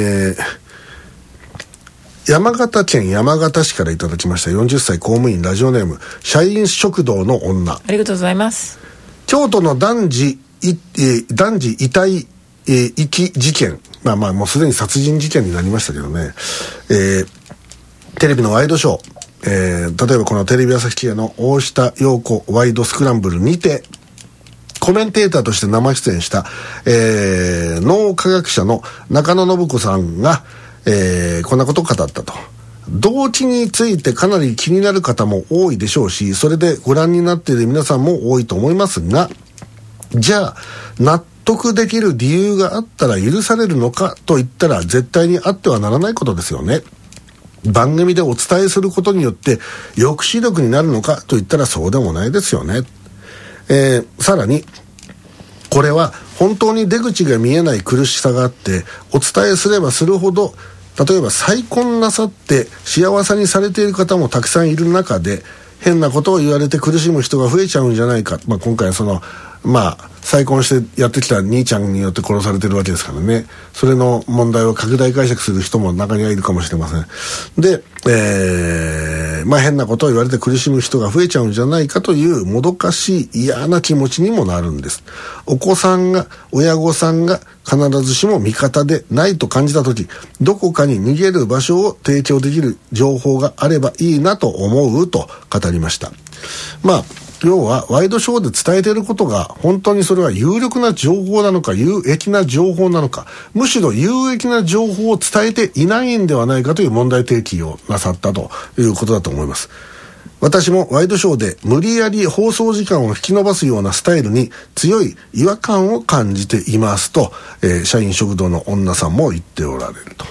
山形県山形市からいただきました。40歳公務員、ラジオネーム社員食堂の女。 ありがとうございます。 京都の男児遺体遺棄事件、もうすでに殺人事件になりましたけどね、テレビのワイドショー、例えばこのテレビ朝日系の大下容子ワイドスクランブルにてコメンテーターとして生出演した、脳科学者の中野信子さんが、こんなことを語ったと。動機についてかなり気になる方も多いでしょうし、それでご覧になっている皆さんも多いと思いますが、じゃあ納得できる理由があったら許されるのかと言ったら絶対にあってはならないことですよね。番組でお伝えすることによって抑止力になるのかと言ったらそうでもないですよね。さらにこれは本当に出口が見えない苦しさがあって、お伝えすればするほど、例えば再婚なさって幸せにされている方もたくさんいる中で変なことを言われて苦しむ人が増えちゃうんじゃないか。今回再婚してやってきた兄ちゃんによって殺されてるわけですからね。それの問題を拡大解釈する人も中にはいるかもしれません。で、変なことを言われて苦しむ人が増えちゃうんじゃないかというもどかしい嫌な気持ちにもなるんです。親御さんが必ずしも味方でないと感じたとき、どこかに逃げる場所を提供できる情報があればいいなと思うと語りました。要はワイドショーで伝えていることが本当にそれは有力な情報なのか有益な情報なのか、むしろ有益な情報を伝えていないんではないかという問題提起をなさったということだと思います。私もワイドショーで無理やり放送時間を引き延ばすようなスタイルに強い違和感を感じていますと、社員食堂の女さんも言っておられると。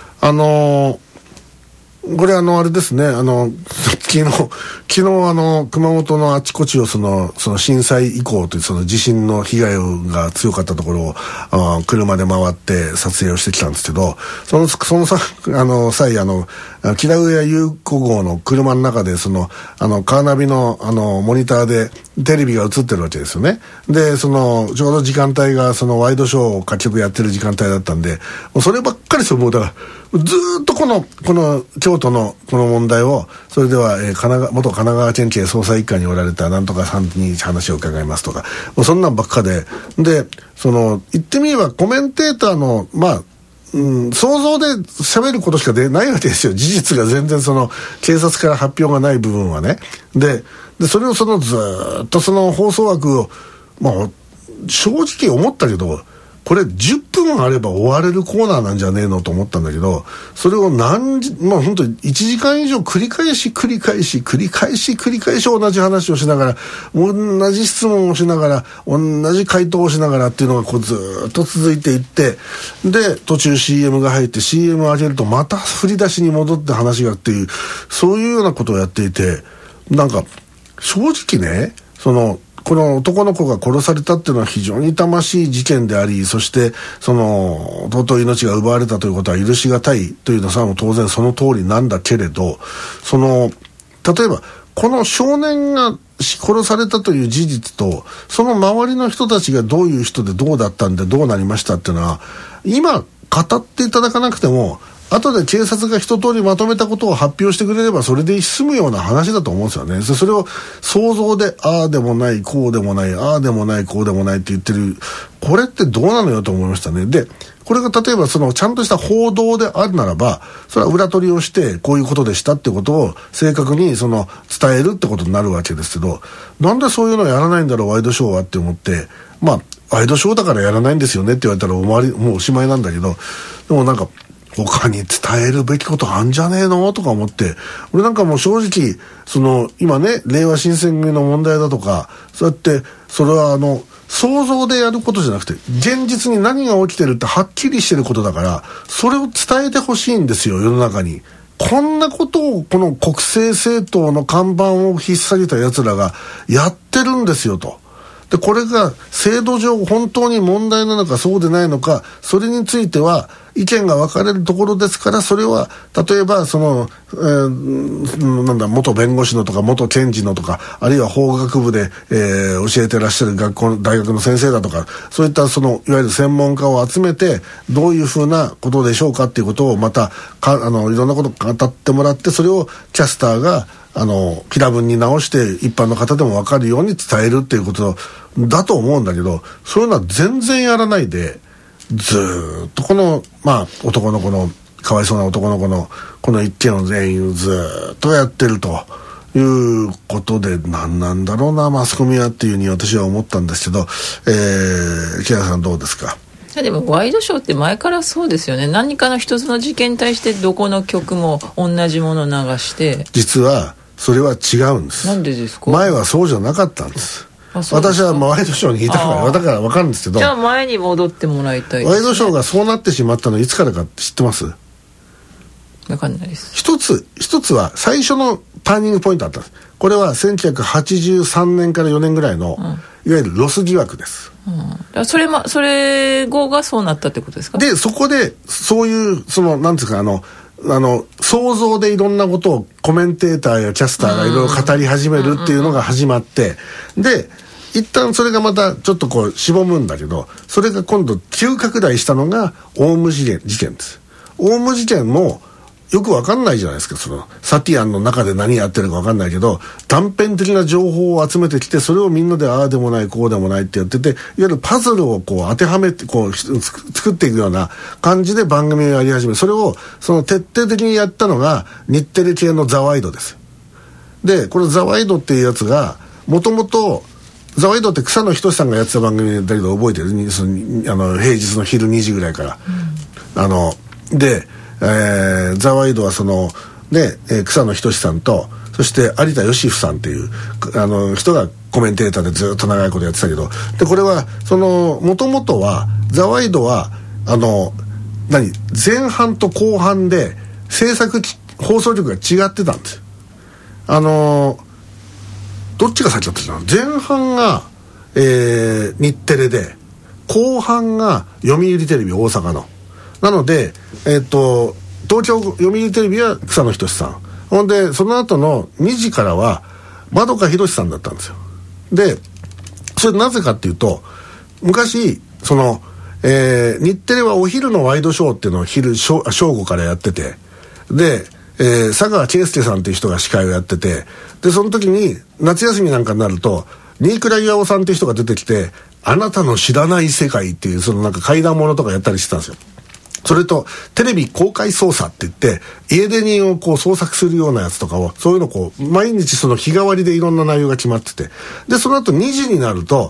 これあれですね、昨日熊本のあちこちをその震災以降というその地震の被害が強かったところを車で回って撮影をしてきたんですけど、その際木田上優子号の車の中でカーナビのモニターでテレビが映ってるわけですよね。でちょうど時間帯がワイドショーを各局やってる時間帯だったんで、もうそればっかりですよ。もうだからずーっとこの京都のこの問題を、それでは、元神奈川県警捜査一課におられたなんとかさんに話を伺いますとか、もうそんなんばっかで、言ってみればコメンテーターの想像で喋ることしかないわけですよ。事実が全然警察から発表がない部分はね。でそれをずーっと放送枠を正直思ったけど、 これ10分あれば終われるコーナーなんじゃねえのと思ったんだけど、それをまあ本当に1時間以上繰り返し同じ話をしながら、同じ質問をしながら、同じ回答をしながらっていうのがこうずっと続いていって、で途中 CM が入って CM を上げるとまた振り出しに戻って話がっていう、そういうようなことをやっていて、なんか正直ね、この男の子が殺されたっていうのは非常に痛ましい事件であり、そして尊い命が奪われたということは許し難いというのはも当然その通りなんだけれど、例えばこの少年が殺されたという事実と、その周りの人たちがどういう人でどうだったんでどうなりましたっていうのは、今語っていただかなくても後で警察が一通りまとめたことを発表してくれればそれで済むような話だと思うんですよね。それを想像でああでもないこうでもないああでもないこうでもないって言ってる、これってどうなのよと思いましたね。でこれが例えばちゃんとした報道であるならば、それは裏取りをしてこういうことでしたってことを正確に伝えるってことになるわけですけど、なんでそういうのをやらないんだろうワイドショーはって思って、まあワイドショーだからやらないんですよねって言われたらもうおしまいなんだけど、でもなんか他に伝えるべきことあんじゃねえのとか思って、俺なんかもう正直今ね令和新選組の問題だとか、そうやってそれは想像でやることじゃなくて現実に何が起きてるってはっきりしてることだから、それを伝えてほしいんですよ世の中に。こんなことをこの国政政党の看板を引っ提げた奴らがやってるんですよと。でこれが制度上本当に問題なのかそうでないのか、それについては意見が分かれるところですから、それは例えば元弁護士のとか元検事のとか、あるいは法学部で、教えてらっしゃる大学の先生だとか、そういったいわゆる専門家を集めてどういうふうなことでしょうかっていうことをまたいろんなことを語ってもらって、それをキャスターが平文に直して一般の方でも分かるように伝えるっていうことだと思うんだけど、そういうのは全然やらないで、ずーっと男の子のかわいそうな男の子のこの一件を全員ずーっとやってるということで、何なんだろうなマスコミはっていうふうに私は思ったんですけど、木原さんどうですか。 でもワイドショーって前からそうですよね。何かの一つの事件に対してどこの局も同じものを流して。実はそれは違うんです。 なんでですか。 前はそうじゃなかったんです。私はワイドショーにいたからだから分かるんですけど、 じゃあ前に戻ってもらいたいですね。 ワイドショーがそうなってしまったのいつからか知ってます？ 分かんないです。 一つは最初のターニングポイントだったんです。これは1983年から4年ぐらいの、いわゆるロス疑惑です、 それ後がそうなったってことですか。 でそこでそういうなんていうか想像でいろんなことをコメンテーターやキャスターがいろいろ語り始めるっていうのが始まって、で一旦それがまたちょっとこうしぼむんだけど、それが今度急拡大したのがオウム事件です。オウム事件もよくわかんないじゃないですか。サティアンの中で何やってるかわかんないけど、断片的な情報を集めてきて、それをみんなでああでもないこうでもないってやってて、いわゆるパズルをこう当てはめてこう作っていくような感じで番組をやり始める。それを徹底的にやったのが日テレ系のザワイドです。でこのザワイドっていうやつがもともとザワイドって草野仁さんがやってた番組だけど覚えてる？平日の昼2時ぐらいから、ザワイドは草野仁さんとそして有田芳生さんっていう人がコメンテーターでずっと長いことやってたけど、でこれはもともとはザワイドは前半と後半で制作放送局が違ってたんです。どっちが先だったかな。前半が、日テレで後半が読売テレビ大阪のなので、東京読売テレビは草野仁さん、ほんでその後の2時からは円香博さんだったんですよ。でそれなぜかっていうと、昔日テレはお昼のワイドショーっていうのを正午からやってて、で佐川圭介さんっていう人が司会をやってて、でその時に夏休みなんかになると新倉岩尾さんっていう人が出てきて、あなたの知らない世界っていう怪談ものとかやったりしてたんですよ。それとテレビ公開捜査って言って家出人をこう捜索するようなやつとかを、そういうのをこう毎日日替わりでいろんな内容が決まってて、でその後2時になると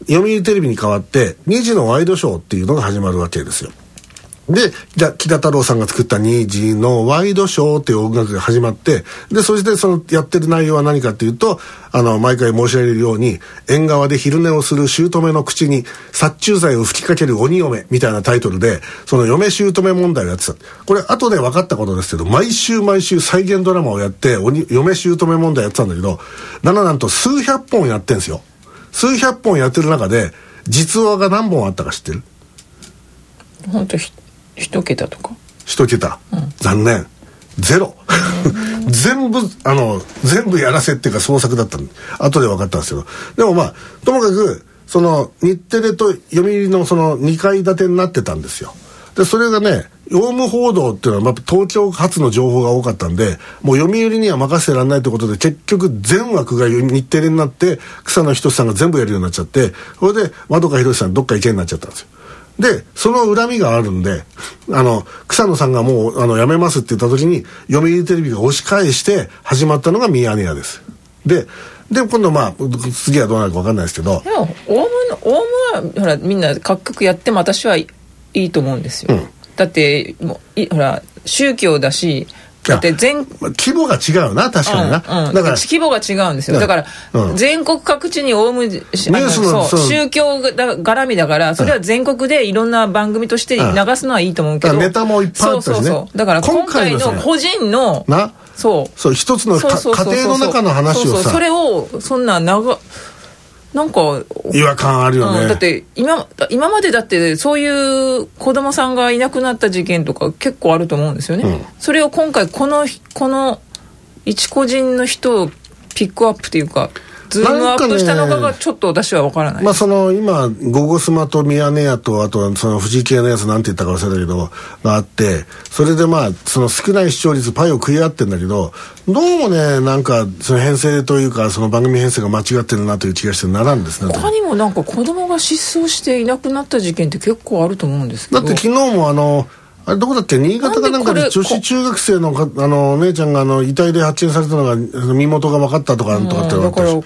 読売テレビに代わって2時のワイドショーっていうのが始まるわけですよ。で、木田太郎さんが作った2時のワイドショーっていう音楽が始まって、で、そしてそのやってる内容は何かっていうと、毎回申し上げるように、縁側で昼寝をする姑の口に殺虫剤を吹きかける鬼嫁みたいなタイトルで、その嫁姑問題をやってた。これ後で分かったことですけど、毎週再現ドラマをやって、嫁姑問題やってたんだけど、なんと数百本やってんすよ。数百本やってる中で、実話が何本あったか知ってる？ 本当一桁とか一桁、残念ゼロ全部やらせっていうか創作だったの。後で分かったんですけど、でもまあともかくその日テレと読売のその2階建てになってたんですよ。でそれがね、ヨウム報道っていうのは東京発の情報が多かったんで、もう読売には任せてらんないということで、結局全枠が日テレになって草野仁さんが全部やるようになっちゃって、それで円香博さんどっか行けになっちゃったんですよ。でその恨みがあるんで、草野さんがもう辞めますって言った時に読売テレビが押し返して始まったのがミヤネ屋です。で今度次はどうなるか分かんないですけど、 でもオウムはほらみんな各局やっても私はいいと思うんですよ、だってもうほら宗教だし、だって規模が違うな、確かにな、だから規模が違うんですよ。だから、全国各地にオウム宗教絡みだから、それは全国でいろんな番組として流すのはいいと思うけど、 ネタもいっぱいあったしね。 そうだから今回の個人のそう一つの家庭の中の話をさ、 それをそんななんか違和感あるよね、 だって今までだってそういう子供さんがいなくなった事件とか結構あると思うんですよね、それを今回この一個人の人をピックアップというかズームアップしたのかがちょっと私は分からない。 今ゴゴスマとミヤネ屋とあとはその富士系のやつなんて言ったか忘れたけどがあって、それでその少ない視聴率パイを食い合ってんだけど、どうもねなんかその編成というかその番組編成が間違ってるなという気がしてならんですね。 他にもなんか子供が失踪していなくなった事件って結構あると思うんですけど、 だって昨日もあれどこだっけ、新潟かなんかで女子中学生のお姉ちゃんが遺体で発見されたのが身元が分かったとかってのがあったし、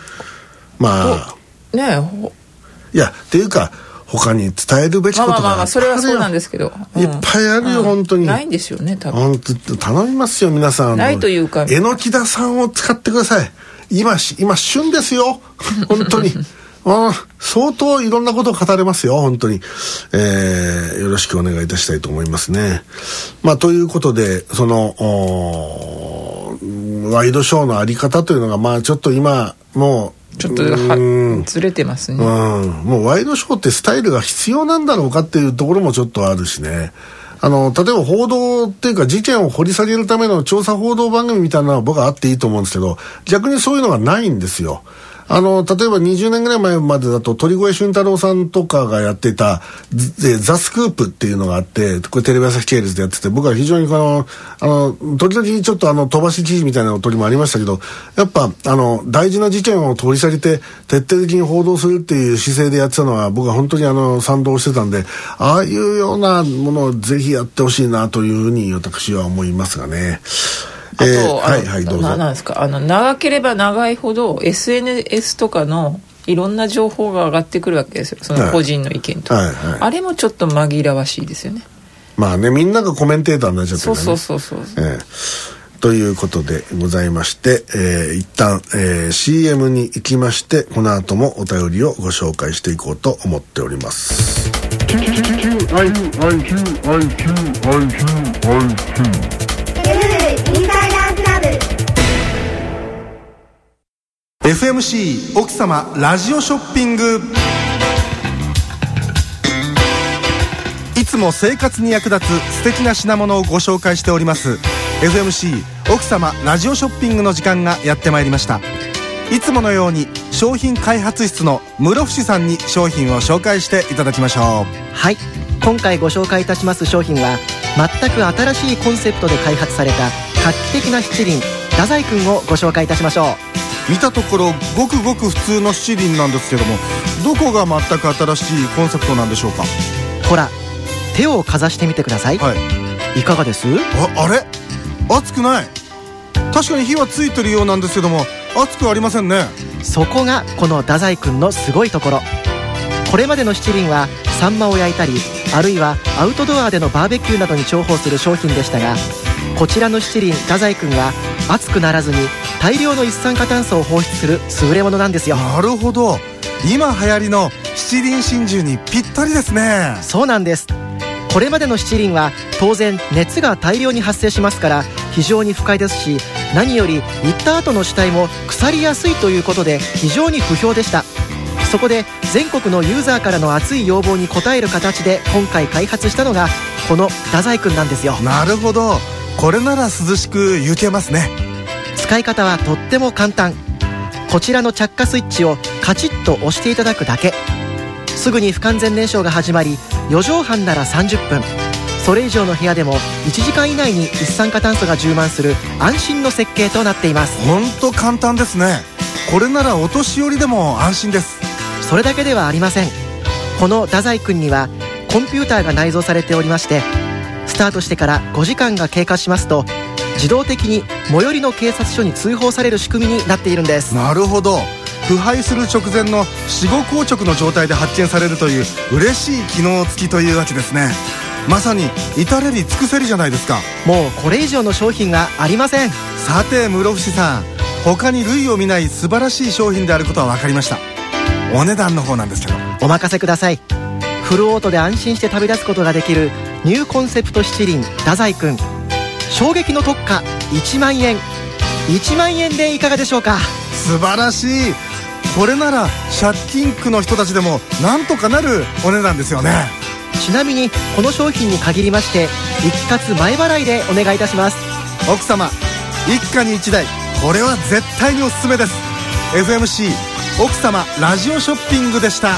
いやっていうか他に伝えるべきことがそれはそうなんですけど、 いっぱいあるよ、本当にないんですよね多分。 本当頼みますよ皆さん、 ないというか榎田さんを使ってください。今旬ですよ本当に相当いろんなことを語れますよ本当に、よろしくお願いいたしたいと思いますね。ということでそのワイドショーのあり方というのがちょっと今もうちょっとずれてますね。 もうワイドショーってスタイルが必要なんだろうかっていうところもちょっとあるしね。例えば報道っていうか事件を掘り下げるための調査報道番組みたいなのは僕はあっていいと思うんですけど、逆にそういうのがないんですよ。例えば20年ぐらい前までだと鳥越俊太郎さんとかがやっていたザ・スクープっていうのがあって、これテレビ朝日系列でやってて、僕は非常に時々ちょっと飛ばし記事みたいな時もありましたけど、やっぱ大事な事件を通り下げて徹底的に報道するっていう姿勢でやってたのは僕は本当に賛同してたんで、ああいうようなものをぜひやってほしいなというふうに私は思いますがね。 あと、 どうぞ。 なんですか、長ければ長いほど SNS とかのいろんな情報が上がってくるわけですよ、その個人の意見とか、あれもちょっと紛らわしいですよね。みんながコメンテーターになっちゃってるからね。そう、 ということでございまして、一旦、CM に行きまして、この後もお便りをご紹介していこうと思っております。FMC 奥様ラジオショッピング。いつも生活に役立つ素敵な品物をご紹介しております FMC 奥様ラジオショッピングの時間がやってまいりました。いつものように商品開発室の室伏さんに商品を紹介していただきましょう。 はい、今回ご紹介いたします商品は全く新しいコンセプトで開発された画期的な七輪太宰くんをご紹介いたしましょう。 見たところごくごく普通の七輪なんですけども、どこが全く新しいコンセプトなんでしょうか。 ほら手をかざしてみてください、いかがです？ あれ熱くない。確かに火はついてるようなんですけども熱くありませんね。 そこがこの太宰くんのすごいところ。 これまでの七輪はサンマを焼いたり、あるいはアウトドアでのバーベキューなどに重宝する商品でしたが、こちらの七輪太宰くんは熱くならずに大量の一酸化炭素を放出する優れものなんですよ。 なるほど、今流行りの七輪真珠にぴったりですね。 そうなんです。これまでの七輪は当然熱が大量に発生しますから非常に不快ですし、何より行った後の主体も腐りやすいということで非常に不評でした。そこで全国のユーザーからの熱い要望に応える形で今回開発したのがこの太宰くんなんですよ。 なるほど、これなら涼しく行けますね。 使い方はとっても簡単。こちらの着火スイッチをカチッと押していただくだけ。すぐに不完全燃焼が始まり、4畳半なら30分、それ以上の部屋でも1時間以内に一酸化炭素が充満する安心の設計となっています。 ほんと簡単ですね。これならお年寄りでも安心です。 それだけではありません。この太宰くんにはコンピューターが内蔵されておりまして、スタートしてから5時間が経過しますと自動的に最寄りの警察署に通報される仕組みになっているんです。 なるほど、腐敗する直前の死後硬直の状態で発見されるという嬉しい機能付きというわけですね。まさに至れり尽くせりじゃないですか。 もうこれ以上の商品はありません。 さて室伏さん、他に類を見ない素晴らしい商品であることは分かりました。お値段の方なんですけど。 お任せください。フルオートで安心して旅立つことができるニューコンセプト七輪太宰くん、衝撃の特価1万円。1万円でいかがでしょうか。 素晴らしい。これなら借金苦の人たちでもなんとかなるお値段ですよね。 ちなみにこの商品に限りまして一括前払いでお願いいたします。 奥様一家に一台、これは絶対におすすめです。 FMC 奥様ラジオショッピングでした。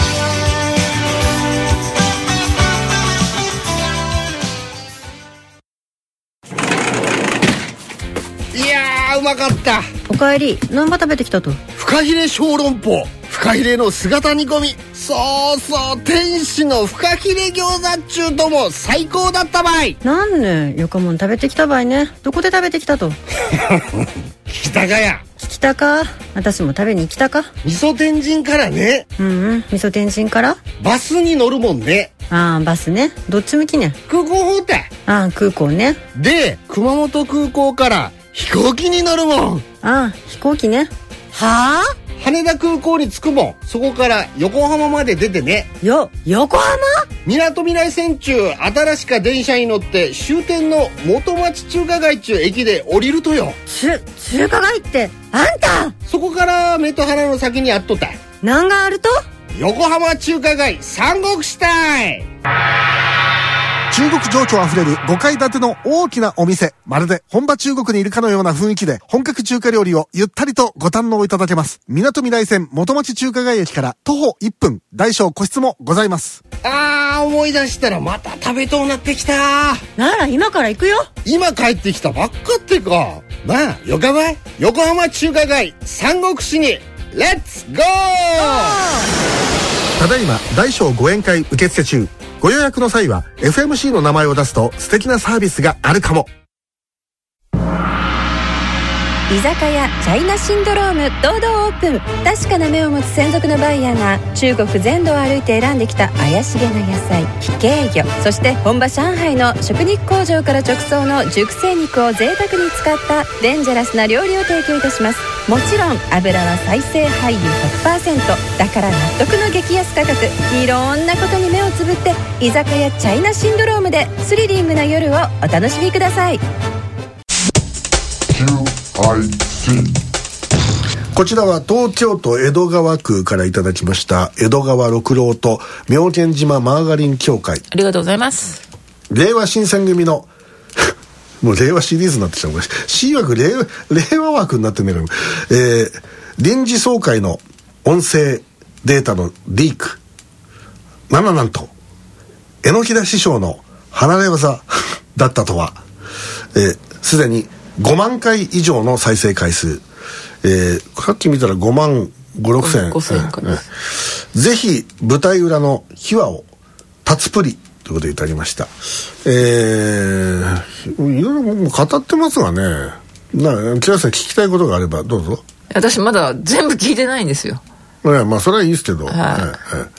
いやーうまかった。 おかえり、何ば食べてきたと。 フカヒレ小籠包、フカヒレの姿煮込み、そうそう、天使のフカヒレ餃子っちゅうとも最高だったばい。 なんね、よかもん食べてきたばいね。どこで食べてきたと。 聞きたかや。 聞きたか。私も食べに行きたか。 味噌天神からね。 うん、味噌天神からバスに乗るもんね。 ああ、バスね。どっち向きね。 空港方たい。 ああ、空港ね。 で熊本空港から飛行機に乗るもん。 ああ、飛行機ね。はあ、 羽田空港に着くもん。そこから横浜まで出てね。 横浜？ みなとみらい線中新しか電車に乗って終点の元町中華街中駅で降りるとよ。 中華街ってあんた。 そこから目と鼻の先にあっとったい。 何があると？ 横浜中華街三国志たい。 中国情緒あふれる5階建ての大きなお店、まるで本場中国にいるかのような雰囲気で本格中華料理をゆったりとご堪能いただけます。みなとみらい線元町中華街駅から徒歩1分、大小個室もございます。 思い出したらまた食べとうなってきた。 なら今から行くよ。 今帰ってきたばっかってか。まあよかばい。横浜中華街三国志にレッツゴー。 ただいま大小ご宴会受付中。ご予約の際は FMC の名前を出すと素敵なサービスがあるかも。 居酒屋チャイナシンドローム堂々オープン。確かな目を持つ専属のバイヤーが中国全土を歩いて選んできた怪しげな野菜、非系魚、そして本場上海の食肉工場から直送の熟成肉を贅沢に使ったデンジャラスな料理を提供いたします。もちろん油は再生廃油 100%。 だから納得の激安価格。いろんなことに目をつぶって居酒屋チャイナシンドロームでスリリングな夜をお楽しみください。 こちらは東京都江戸川区からいただきました江戸川六郎と妙見島マーガリン協会、 ありがとうございます。 令和新選組のもう令和シリーズになってきた。C 枠令和枠になってねえ。臨時総会の音声データのリーク、なんと榎田師匠の離れ技だったとは。すでに5万回以上の再生回数、さっき見たら5万5、6千かな。ぜひ舞台裏の秘話をたつぷりということでいただきました。いろいろもう語ってますがね。木田さん聞きたいことがあればどうぞ。 私まだ全部聞いてないんですよ。 まあそれはいいですけど、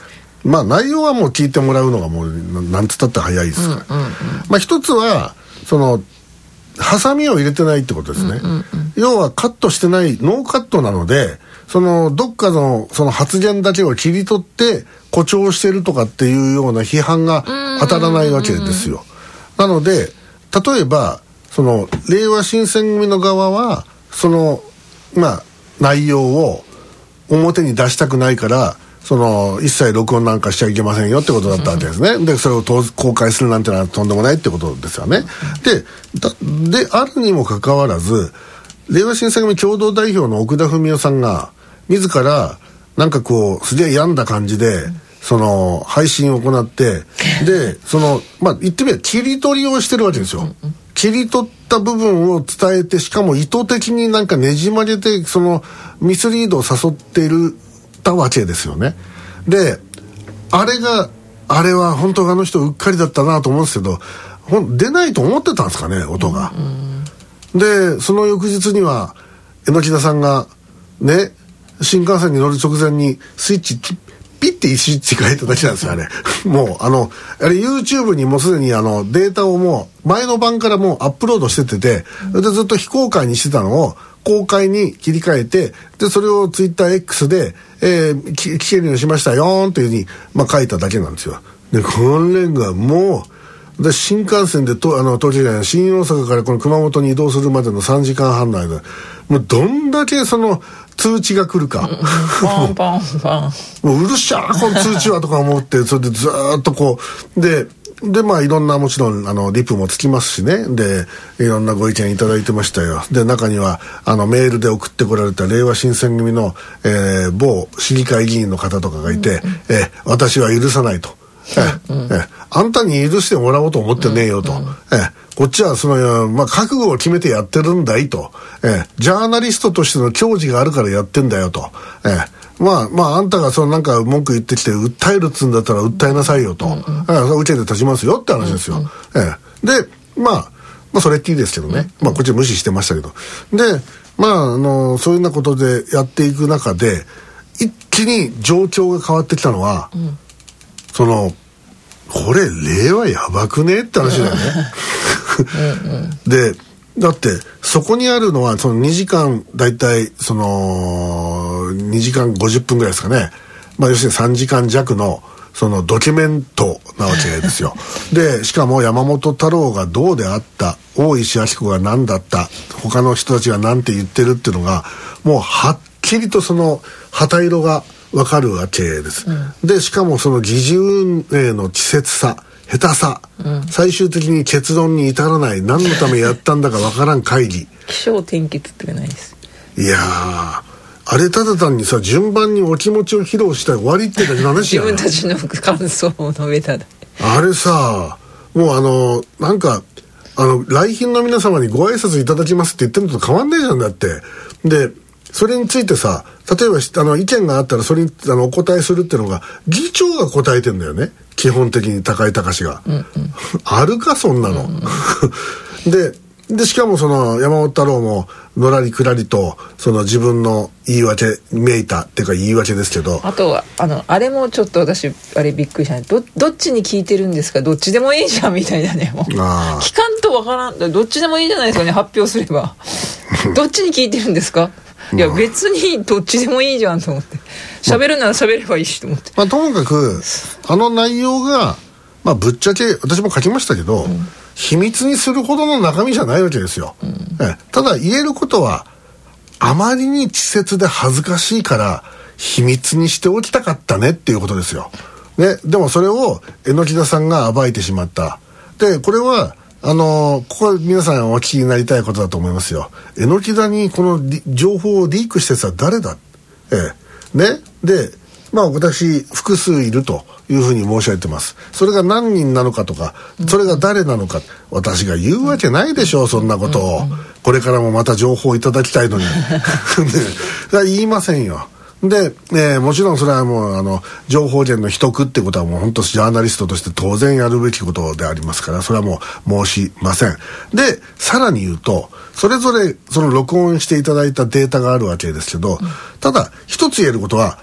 まあ内容はもう聞いてもらうのがもうなんつったって早いですから、まあ一つはそのハサミを入れてないってことですね、要はカットしてないノーカットなので、そのどっかのその発言だけを切り取って誇張してるとかっていうような批判が当たらないわけですよ。なので例えばその令和新選組の側はそのまあ内容を表に出したくないからその一切録音なんかしちゃいけませんよってことだったわけですね。でそれを公開するなんてのはとんでもないってことですよね。であるにもかかわらず令和新選組共同代表の奥田文雄さんが自らなんかこうすげえ病んだ感じでその配信を行ってでそのまあ言ってみれば切り取りをしてるわけですよ。切り取った部分を伝えて、しかも意図的になんかねじ曲げてそのミスリードを誘っているたわけですよね。であれは本当あの人うっかりだったなと思うんですけど、出ないと思ってたんですかね、音が。でその翌日には榎田さんがね新幹線に乗る直前にスイッチピッてスイッチ変えただけなんですよ、あれ。もうあれ YouTube にもうすでにデータをもう前の版からもうアップロードしてて、でずっと非公開にしてたのを公開に切り替えて、でそれを TwitterX で、聞けるようにしましたよーんというふうに、まあ、書いただけなんですよ。でこれがもうで新幹線で東京じゃない新大阪からこの熊本に移動するまでの3時間半の間もうどんだけその通知が来るかパンパンパンもううるしゃーこの通知はとか思ってそれでずーっとこうでまあいろんなもちろんリプもつきますしね、でいろんなご意見いただいてましたよ。で中にはメールで送ってこられた令和新選組の、某市議会議員の方とかがいて、私は許さないと、あんたに許してもらおうと思ってねえよと、こっちはその、まあ、覚悟を決めてやってるんだいと、ジャーナリストとしての矜持があるからやってんだよと、まああんたがそのなんか文句言ってきて訴えるっつうんだったら訴えなさいよと、受けて立ちますよって話ですよ。でまあそれっきりですけどね、まあこっち無視してましたけど、でまあそういうようなことでやっていく中で一気に状況が変わってきたのは、そのこれ令和やばくねって話だよね。でだってそこにあるのはその2時間だいたいその2時間50分ぐらいですかね、まあ、要するに3時間弱のそのドキュメントなわけですよ。でしかも山本太郎がどうであった、大石晃子が何だった、他の人たちが何て言ってるっていうのがもうはっきりとその旗色が分かるわけです、でしかもその議事運営の稚拙さ下手さ、最終的に結論に至らない、何のためやったんだか分からん会議、 起承転結ってないです。 いやーあれただ単にさ順番にお気持ちを披露したら終わりってだけの話や自分たちの感想を述べただけ。 あれさもうなんか来賓の皆様にご挨拶いただきますって言ってるのと変わんねえじゃんだって。でそれについてさ例えば意見があったらそれにお答えするっていうのが議長が答えてんだよね基本的に高井隆が、あるかそんなの、でしかもその山本太郎ものらりくらりとその自分の言い訳めいたっていうか言い訳ですけど、 あとはあれもちょっと私あれびっくりしたね。どっちに聞いてるんですか、どっちでもいいじゃんみたいなね。もう聞かんとわからん、どっちでもいいじゃないですかね、発表すればどっちに聞いてるんですか、いや別にどっちでもいいじゃんと思って、喋るなら喋ればいいしと思って、 ともかく内容が、ぶっちゃけ私も書きましたけど、秘密にするほどの中身じゃないわけですよ、ただ言えることはあまりに稚拙で恥ずかしいから秘密にしておきたかったねっていうことですよ、ね、でもそれを榎田さんが暴いてしまった。でこれはここは皆さんお聞きになりたいことだと思いますよ。榎田にこの情報をリークしてさ誰だ、ね、で私複数いるというふうに申し上げてます。それが何人なのかとかそれが誰なのか私が言うわけないでしょう、そんなことを。これからもまた情報をいただきたいのに言いませんよ。で、もちろんそれはもう情報源の秘匿ってことはもう本当ジャーナリストとして当然やるべきことでありますから、それはもう申しません。でさらに言うとそれぞれその録音していただいたデータがあるわけですけど、ただ一つ言えることは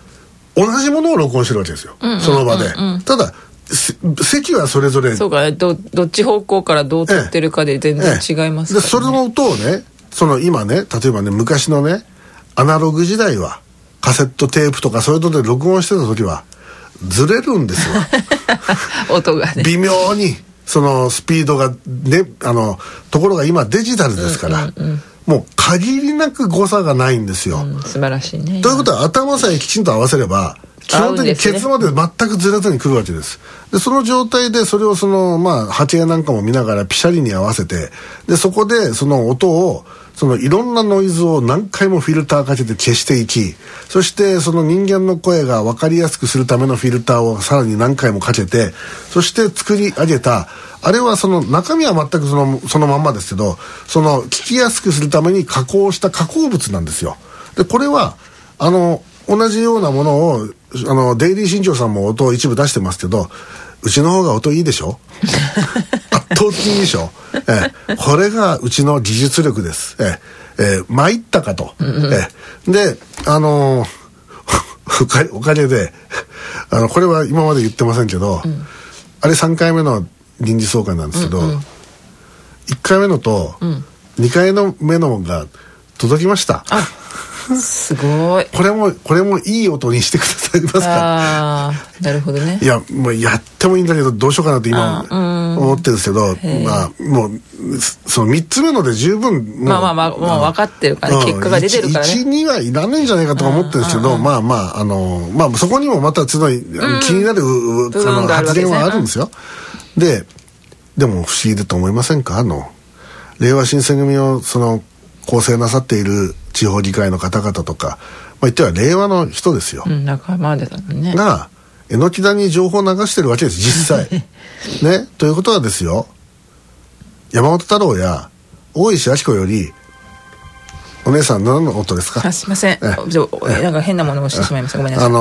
同じものを録音してるわけですよ、その場で。ただ席はそれぞれ、 そうか、どっち方向からどう撮ってるかで全然違いますからね。 でそれの音をね、今ね、例えばね、昔のねアナログ時代はカセットテープとかそういうので録音してた時はずれるんですよ音がね、 微妙にそのスピードがね、ところが今デジタルですから、もう限りなく誤差がないんですよ、 素晴らしいね。 ということは頭さえきちんと合わせれば基本的にケツまで全くずれずに来るわけです。でその状態でそれを8弦なんかも見ながらピシャリに合わせて、でそこでその音をいろんなノイズを何回もフィルターかけて消していき、そしてその人間の声が分かりやすくするためのフィルターをさらに何回もかけて、そして作り上げた、あれは中身は全くそのまんまですけど、聞きやすくするために加工した加工物なんですよ。でこれは同じようなものをデイリー新潮さんも音を一部出してますけど、うちの方が音いいでしょ圧倒的にいいでしょ、これがうちの技術力です。参ったかと、でおかげでこれは今まで言ってませんけど、あれ3回目の臨時総会なんですけど、1回目のと2回目のが届きました。 すごい。 これもいい音にしてくださいますか。 なるほどね。 いやもうやってもいいんだけどどうしようかなって今思ってるんですけど、もうその3つ目ので十分もう分かってるからね、結果が出てるからね。 1、2はいらないんじゃないかとか思ってるんですけど、そこにもまた気になる発言はあるんですよ。でも不思議だと思いませんか。令和新選組を構成なさっている地方議会の方々とか、言っては令和の人ですよ、 仲間でだね、 が榎木田に情報を流してるわけです実際ね。ということはですよ、山本太郎や大石昭子より、お姉さん何の音ですか。 すいません、なんか変なものをしてしまいました、ごめんなさい。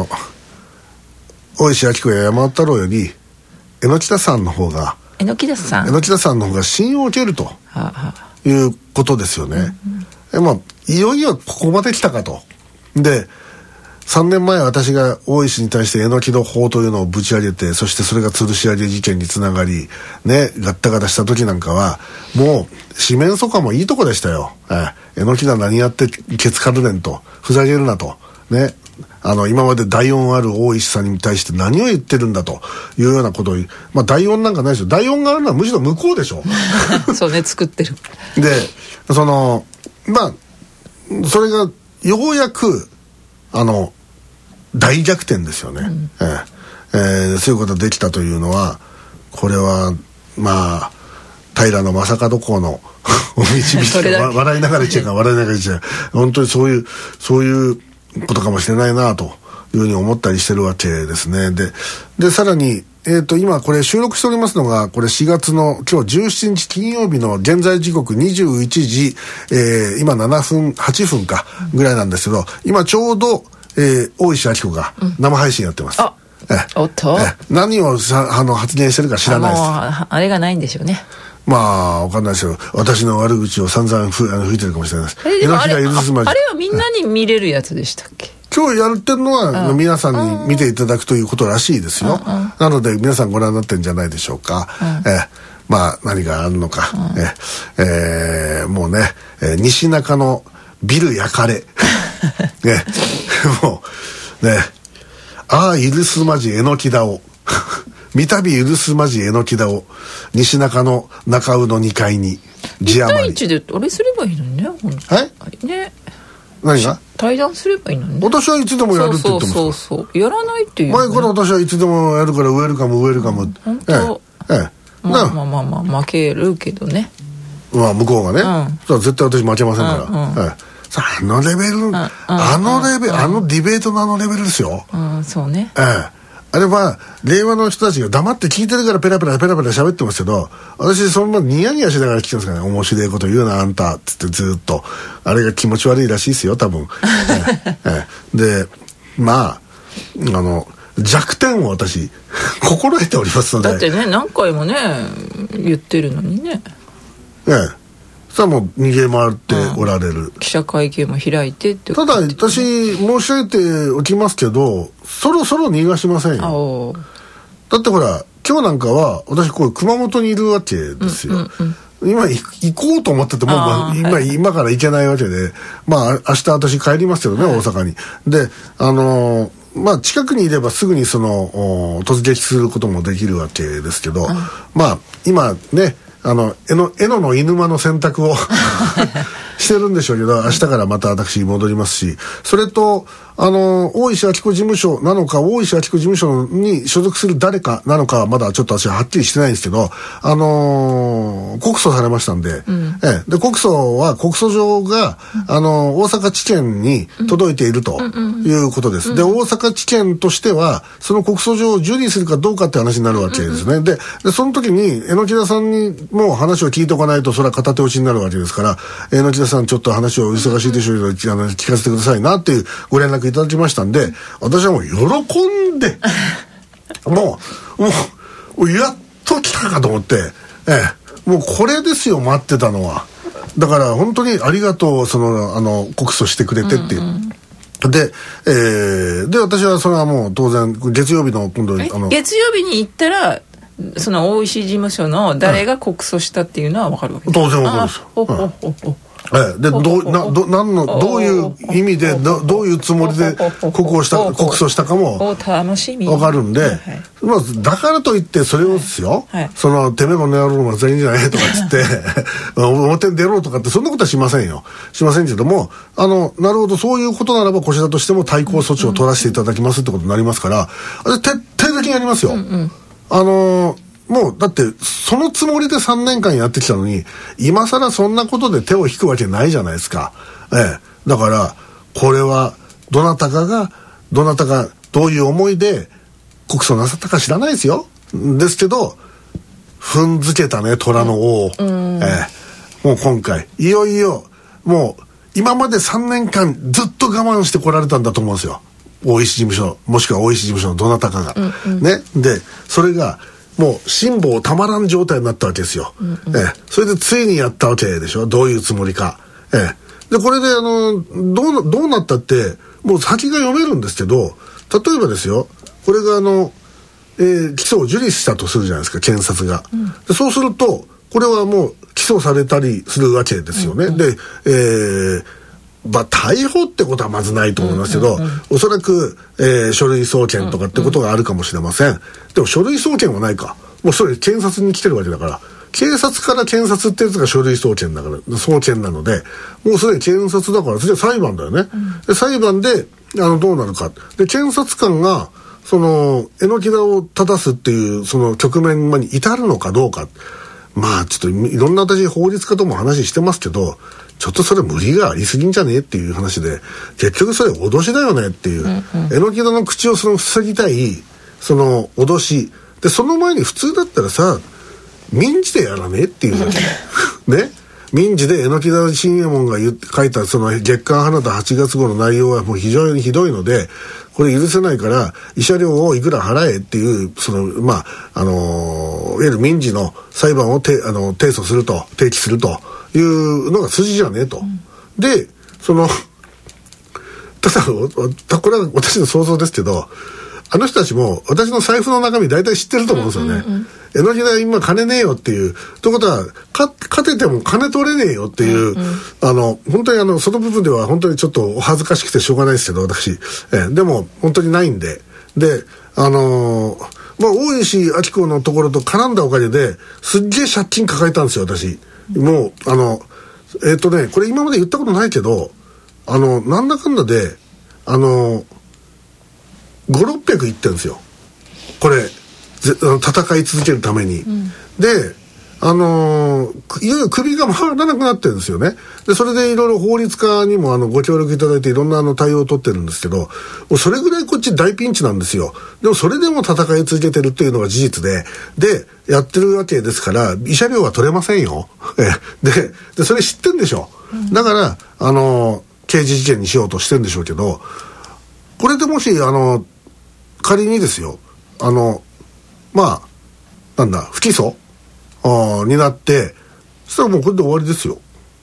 大石昭子や山本太郎より榎木田さんの方が榎田さんの方が信用を受けるということですよね。いよいよここまで来たかと。で3年前私が大石に対して榎木の法というのをぶち上げて、そしてそれが吊るし上げ事件につながりね、ガッタガタした時なんかはもう四面楚歌もいいとこでしたよ。榎木だ何やってケツかるねんと、ふざけるなとね、今まで大音ある大石さんに対して何を言ってるんだというようなことを、大音なんかないですよ。大音があるのはむしろ向こうでしょそうね、作ってる。 でそれがようやく大逆転ですよね。そういうことができたというのは、これは平野正門公のお導き笑いながら言っちゃうから笑いながら言っちゃう、本当にそういうことかもしれないなというふうに思ったりしてるわけですね。でさらに今これ収録しておりますのが、これ4月の今日17日金曜日の現在時刻21時、今8分かぐらいなんですけど、今ちょうど、大石昭子が生配信やってます。 おっと、 何を発言してるか知らないです。 あれがないんでしょうね。 わかんないですよ。私の悪口を散々吹いてるかもしれないです。 あれはみんなに見れるやつでしたっけ。 今日やってるのは皆さんに見ていただくということらしいですよ。なので皆さんご覧になってるんじゃないでしょうか。何があるのか、もうね、西中のビル焼かれもうね、許すまじ榎木田を三度許すまじ榎木田を西中の中尾の2階に字余り。1対1であれすればいいのにね。ね、何が対談すればいいのにね。 私はいつでもやるって言ってます。 そうやらないっていう、 前から私はいつでもやるからウェルカム。 本当、負けるけどね。 向こうがね、絶対私負けませんから。あのレベル、あのディベートのレベルですよ。 そうね。 あれは令和の人たちが黙って聞いてるからペラペラ喋ってますけど、私そのままニヤニヤしながら聞いてますからね。面白いこと言うなあんたっつってずっと、あれが気持ち悪いらしいですよ多分。で弱点を私心得ておりますので。 だってね、何回もね言ってるのにね。 それはもう逃げ回っておられる、 記者会見も開いてってただ私申し上げておきますけど、そろそろ逃がしませんよ。だってほら今日なんかは私こう熊本にいるわけですよ、今行こうと思ってても今から行けないわけで、まあ明日私帰りますけどね、大阪に。でまあ近くにいればすぐにその突撃することもできるわけですけど、まあ今ね江ノの犬間の選択をしてるんでしょうけど、明日からまた私戻りますし、それと大石晃子事務所なのか大石晃子事務所に所属する誰かなのかはまだちょっと私ははっきりしてないんですけど、告訴されましたんで、で告訴は告訴状が大阪地検に届いているということです。で大阪地検としてはその告訴状を受理するかどうかって話になるわけですね。でその時に榎田さんにも話を聞いておかないとそれは片手落ちになるわけですから、榎田さんちょっと話を忙しいでしょうけど聞かせてくださいなっていうご連絡いただきましたんで、私はもう喜んでもうやっと来たかと思って、もうこれですよ待ってたのは。だから本当にありがとう、告訴してくれてっていう、で私はそれはもう当然月曜日の今度月曜日に行ったらその大石事務所の誰が告訴したっていうのは分かるわけですか。 当然分かるですよ。でどういう意味でどういうつもりで告訴したかも分かるんで、まあ、だからといってそれをですよ、てめえこの野郎の全員じゃないとかっつって表に出ろとかってそんなことはしませんけども、なるほどそういうことならばこちらとしても対抗措置を取らせていただきますってことになりますから、徹底的にやりますよ。もうだってそのつもりで3年間やってきたのに今更そんなことで手を引くわけないじゃないですか。だからこれはどなたがどういう思いで告訴なさったか知らないですよ。ですけど踏んづけたね虎の尾を、もう今回いよいよもう今まで3年間ずっと我慢してこられたんだと思うんですよ。大石事務所もしくは大石事務所のどなたかが、ね。でそれがもう辛抱たまらん状態になったわけですよ。それでついにやったわけでしょ。どういうつもりか。でこれでどうなったってもう先が読めるんですけど、例えばですよこれが起訴を受理したとするじゃないですか検察が、でそうするとこれはもう起訴されたりするわけですよね。で逮捕ってことはまずないと思いますけど、おそらく、書類送検とかってことがあるかもしれません。でも書類送検はないか。もうそれ検察に来てるわけだから、警察から検察ってやつが書類送検だから送検なので、もうすでに検察だからそれは裁判だよね。で裁判でどうなるか。で検察官がその榎田を正すっていうその局面に至るのかどうか。まあちょっといろんな私法律家とも話してますけど、ちょっとそれ無理がありすぎんじゃねえっていう話で、結局それ脅しだよねっていう、榎田の口を防ぎたいその脅しで、その前に普通だったらさ民事でやらねえっていうね、民事で榎田信右衛門が書いたその月刊花田8月号の内容はもう非常にひどいので、これ許せないから慰謝料をいくら払えっていうそのいわゆる民事の裁判を提起するというのが筋じゃねえと。でただこれは私の想像ですけど、あの人たちも私の財布の中身大体知ってると思うんですよね。榎田今金ねえよっていうということは勝てても金取れねえよっていう、本当にその部分では本当にちょっとお恥ずかしくてしょうがないですけど私、でも本当にないんで大石晃子のところと絡んだおかげですっげえ借金抱えたんですよ私。もうこれ今まで言ったことないけどなんだかんだで500-600いってるんですよこれ戦い続けるために、でいよいよ首が回らなくなってるんですよね。でそれでいろいろ法律家にもご協力いただいていろんな対応を取ってるんですけど、もうそれぐらいこっち大ピンチなんですよ。でもそれでも戦い続けてるっていうのが事実でやってるわけですから慰謝料は取れませんよ。でそれ知ってんでしょ。だから刑事事件にしようとしてるんでしょうけど、これでもし仮にですよ不起訴になって、そしたらもうこれで終わりですよ。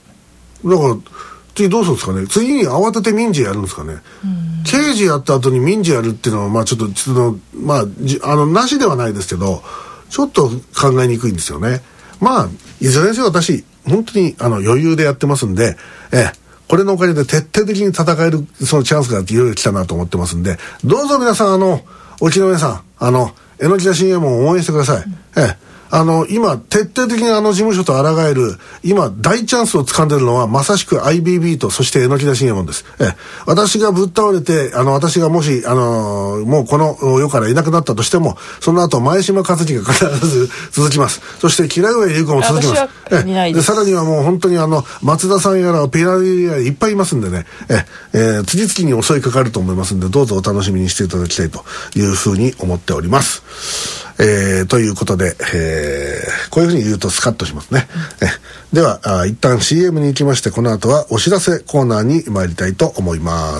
だから次どうするんですかね。次に慌てて民事やるんですかね。刑事やった後に民事やるっていうのはまあちょっとまあなしではないですけど、ちょっと考えにくいんですよね。まあいずれにせよ私本当に余裕でやってますんで、これのおかげで徹底的に戦えるそのチャンスがいろいろ来たなと思ってますんで、どうぞ皆さん沖の皆さん榎田信右衛門を応援してください。今徹底的に事務所と抗える今大チャンスを掴んでるのはまさしく IBB とそして榎田信右衛門です。私がぶっ倒れて私がもしもうこの世からいなくなったとしても、その後前島勝次が必ず続きます。そして木上優子も続きます。でさらにはもう本当に松田さんやらペラリやらいっぱいいますんでね、次々に襲いかかると思いますんで、どうぞお楽しみにしていただきたいというふうに思っております。ということで、こういうふうに言うとスカッとしますね。では一旦 CM に行きまして、この後はお知らせコーナーに参りたいと思います。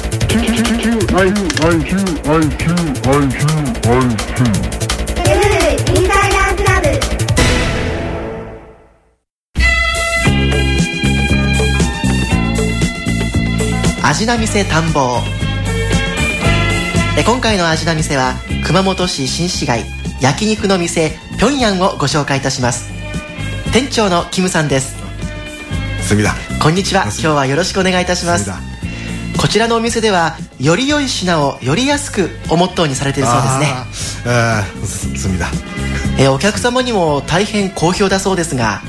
味な店探訪。今回の味な店は熊本市新市街焼肉の店ピョンヤンをご紹介いたします。店長のキムさんです。 隅田、 こんにちは。今日はよろしくお願いいたします。こちらのお店ではより良い品をより安くをモットーにされているそうですね。 隅田、 お客様にも大変好評だそうですが、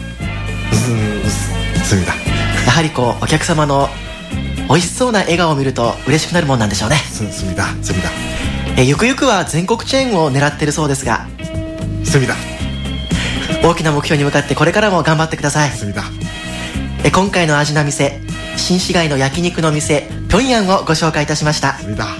隅田、 やはりお客様の美味しそうな笑顔を見ると嬉しくなるもんなんでしょうね。 隅田、 ゆくゆくは全国チェーンを狙っているそうですが、 隅田、 大きな目標に向かってこれからも頑張ってください。 隅田。 今回の味な店、新市街の焼肉の店ピョンヤンをご紹介いたしました。 隅田。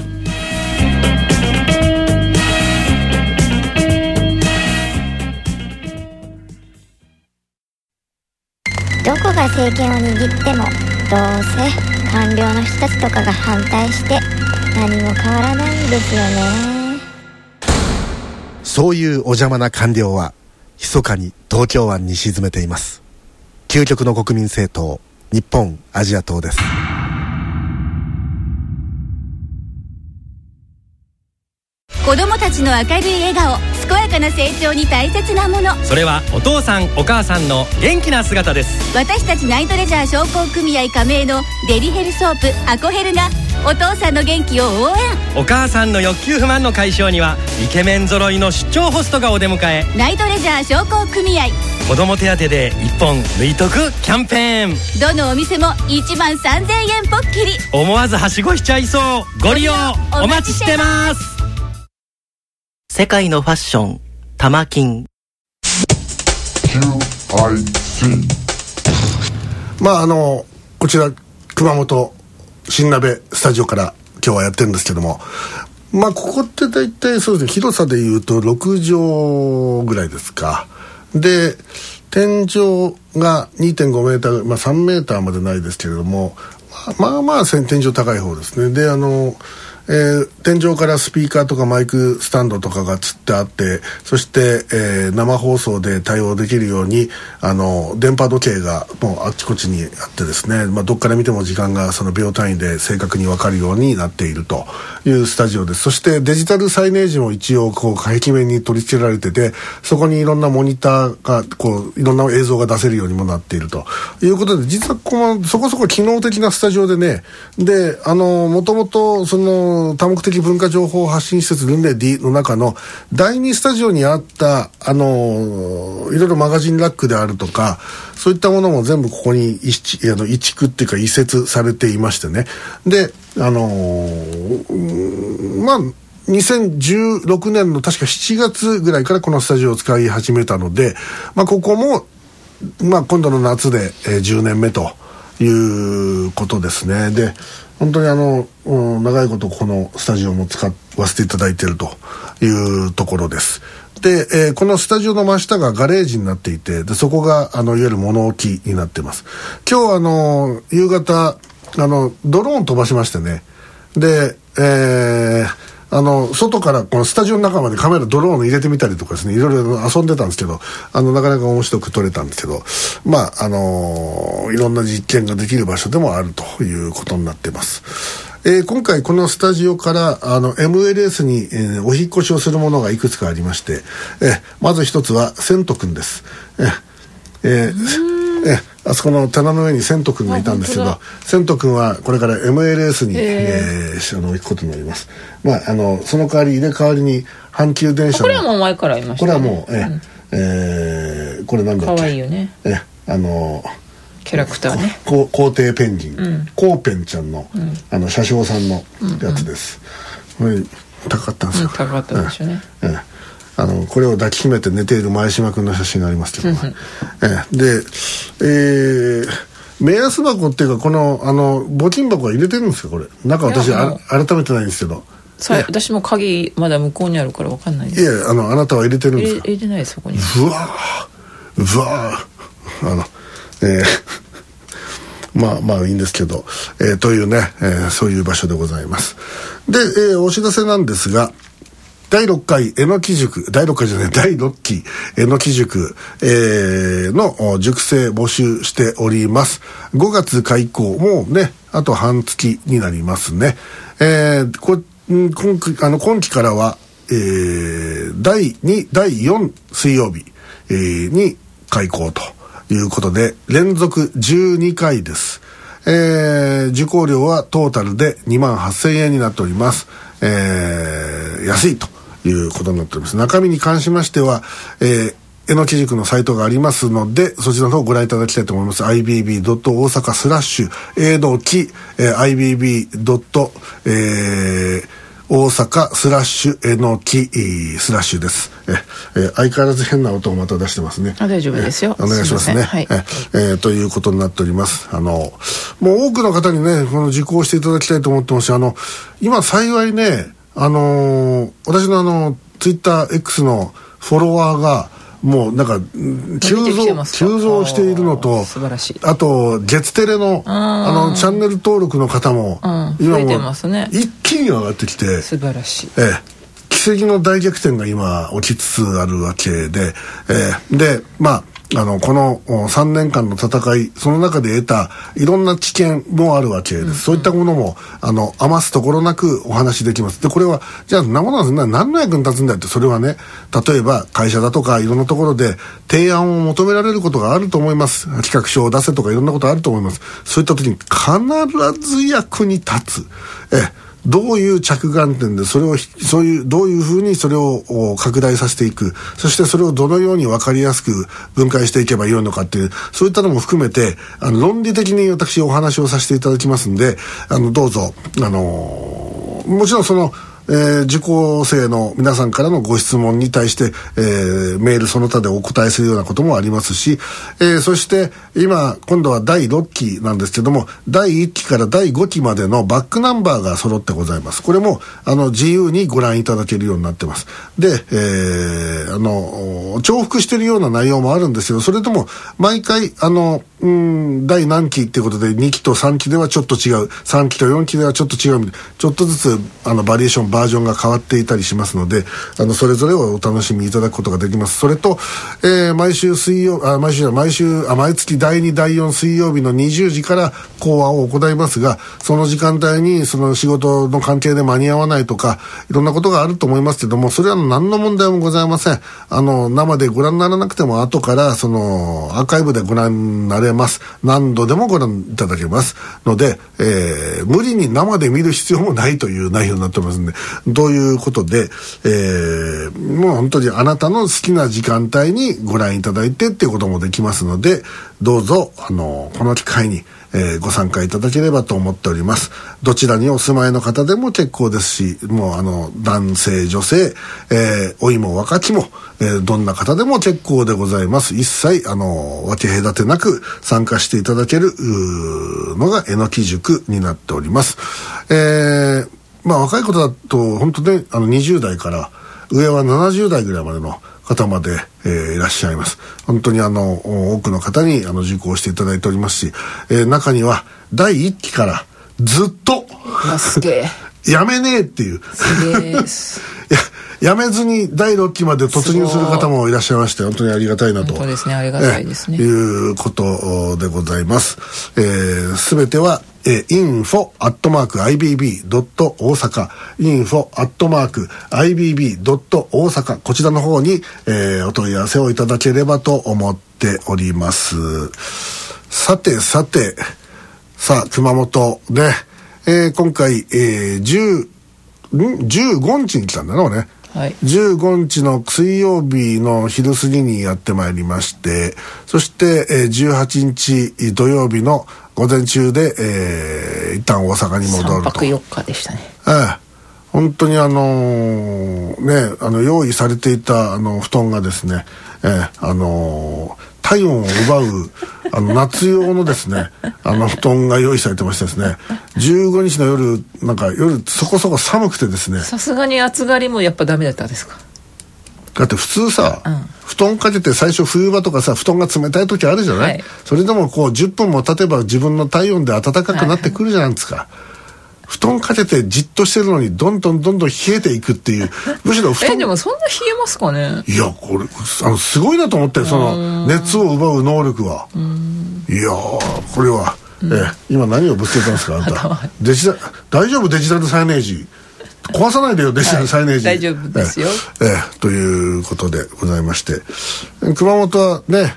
どこが政権を握ってもどうせ官僚の人たちとかが反対して何も変わらないんですよね。 そういうお邪魔な官僚は密かに東京湾に沈めています。究極の国民政党、日本アジア党です。 子供たちの明るい笑顔、健やかな成長に大切なもの、 それはお父さんお母さんの元気な姿です。 私たちナイトレジャー商工組合加盟のデリヘルソープアコヘルがお父さんの元気を応援。 お母さんの欲求不満の解消にはイケメン揃いの出張ホストがお出迎え。 ナイトレジャー商工組合子供手当で1本抜いとくキャンペーン。 どのお店も1万3000円ポッキリ。 思わずはしごしちゃいそう。ご利用お待ちしてます。 世界のファッション玉金。 まあこちら熊本新鍋スタジオから今日はやってるんですけども、まあここって大体そうですね、広さでいうと6畳ぐらいですか。で天井が 2.5 メーター、まあ3メーターまでないですけれども、まあ天井高い方ですね。で天井からスピーカーとかマイクスタンドとかがつってあって、そして、生放送で対応できるように電波時計がもうあっちこっちにあってですね、まあ、どっから見ても時間がその秒単位で正確に分かるようになっているというスタジオです。そしてデジタルサイネージも一応壁面に取り付けられてて、そこにいろんなモニターがいろんな映像が出せるようにもなっているということで、実はそこそこ機能的なスタジオでね、でもともとその多目的文化情報発信施設ルンレディの中の第2スタジオにあったいろいろマガジンラックであるとか、そういったものも全部ここに移築っていうか移設されていましてね。でまあ2016年の確か7月ぐらいからこのスタジオを使い始めたので、まあ、ここも、まあ、今度の夏で10年目ということですね。で本当に長いことこのスタジオも使わせていただいているというところです。で、このスタジオの真下がガレージになっていて、でそこがいわゆる物置になっています。今日夕方ドローン飛ばしましてね。で、 外からこのスタジオの中までカメラドローン入れてみたりとかですね、いろいろ遊んでたんですけど、なかなか面白く撮れたんですけど、まあいろんな実験ができる場所でもあるということになっています。今回このスタジオからMLS に、お引っ越しをするものがいくつかありまして、まず一つはセント君です。あそこの棚の上にセント君がいたんですけど、セント君はこれから MLS に、行くことになります。まあその代わり入れ替わりに阪急電車の、 これはもう前からいましたね。 これはもう、これなんだっけ、 かわいいよね。キャラクターね。 皇帝ペンギン、コーペンちゃんの、車掌さんのやつです。これ高かったんですよ。 高かったでしょうね。 これを抱きしめて寝ている前島君の写真がありますけど、で、目安箱っていうか、この募金箱は入れてるんですか、これ。中私改めてないんですけど、 私も鍵まだ向こうにあるから分かんないです。 いや、あなたは入れてるんですか。 入れてないです、そこに。 うわまあいいんですけど、というね、そういう場所でございます。で、お知らせなんですが、第6回えのき塾、第6期えのき塾、の塾生募集しております。5月開校、もうね、あと半月になりますね。今期からは、第4水曜日、に開校ということで、連続12回です。受講料はトータルで28,000円になっております。安いということになっております。中身に関しましては、えのき塾のサイトがありますので、そちらの方をご覧いただきたいと思います。ibb.大阪/えのき、ibb.大阪/えのき/です。相変わらず変な音をまた出してますね。 大丈夫ですよ。 お願いしますね。 はい。 ということになっております。もう多くの方にね、受講していただきたいと思ってますし、今幸いね、私のTwitter X のフォロワーがもうなんか急増しているのと、 素晴らしい。 あと月テレのチャンネル登録の方も今も一気に上がってきて、 素晴らしい。 奇跡の大逆転が今起きつつあるわけで、でまあこの3年間の戦い、その中で得たいろんな知見もあるわけです。そういったものも余すところなくお話しできます。でこれはじゃあ何の役に立つんだって、それはね、例えば会社だとかいろんなところで提案を求められることがあると思います。企画書を出せとかいろんなことあると思います。そういった時に必ず役に立つ。どういう着眼点でどういうふうにそれを拡大させていく、そしてそれをどのように分かりやすく分解していけばいいのかっていう、そういったのも含めて論理的に私お話をさせていただきますんで、どうぞもちろんその受講生の皆さんからのご質問に対して、メールその他でお答えするようなこともありますし、そして今度は第6期なんですけども、第1期から第5期までのバックナンバーが揃ってございます。これも自由にご覧いただけるようになってます。で、重複しているような内容もあるんですけど、それとも毎回第何期っていうことで2期と3期ではちょっと違う、3期と4期ではちょっと違う、ちょっとずつバリエーションバージョンが変わっていたりしますので、それぞれをお楽しみいただくことができます。それと、毎月第2第4水曜日の20時から講話を行いますが、その時間帯にその仕事の関係で間に合わないとかいろんなことがあると思いますけども、それは何の問題もございません。生でご覧にならなくても後からそのアーカイブでご覧になれます。何度でもご覧いただけますので、無理に生で見る必要もないという内容になってますんで、ということで、もう本当にあなたの好きな時間帯にご覧いただいてっていうこともできますので、どうぞこの機会にご参加いただければと思っております。どちらにお住まいの方でも結構ですし、もう男性女性、老いも若きも、どんな方でも結構でございます。一切分け隔てなく参加していただけるのがえのき塾になっております。若い方だと本当ね、20代から上は70代ぐらいまでの方まで、いらっしゃいます。本当に多くの方に受講していただいておりますし、中には第1期からずっとやめねえっていうすげえやめずに第6期まで突入する方もいらっしゃいまして、本当にありがたいなと。 そうですね、ありがたいですね。 いうことでございます。すべては、info@ibb.大阪 info@ibb.大阪こちらの方に、お問い合わせをいただければと思っております。さてさあ熊本ね、今回、15日に来たんだなね。 はい、 15日の水曜日の昼過ぎにやってまいりまして、そして、18日土曜日の午前中で、一旦大阪に戻ると。 3泊4日でしたね。 本当に用意されていた布団がですね、体温を奪う夏用のですね布団が用意されてましてですね、15日の夜そこそこ寒くてですね、 さすがに暑がりもやっぱダメだったんですか？ だって普通さ、布団かけて最初冬場とかさ布団が冷たい時あるじゃない、はい、それでもこう10分も経てば自分の体温で暖かくなってくるじゃないですか、はいはい、布団かけてじっとしてるのにどんどん冷えていくっていう、むしろ布団でもそんな冷えますかね？ いやこれすごいなと思って、その熱を奪う能力は。いやこれは、今何をぶつけたんですかあんた大丈夫？デジタルサイネージ壊さないでよ、デジタルサイネージ、 大丈夫ですよ、 ということでございまして、熊本はね、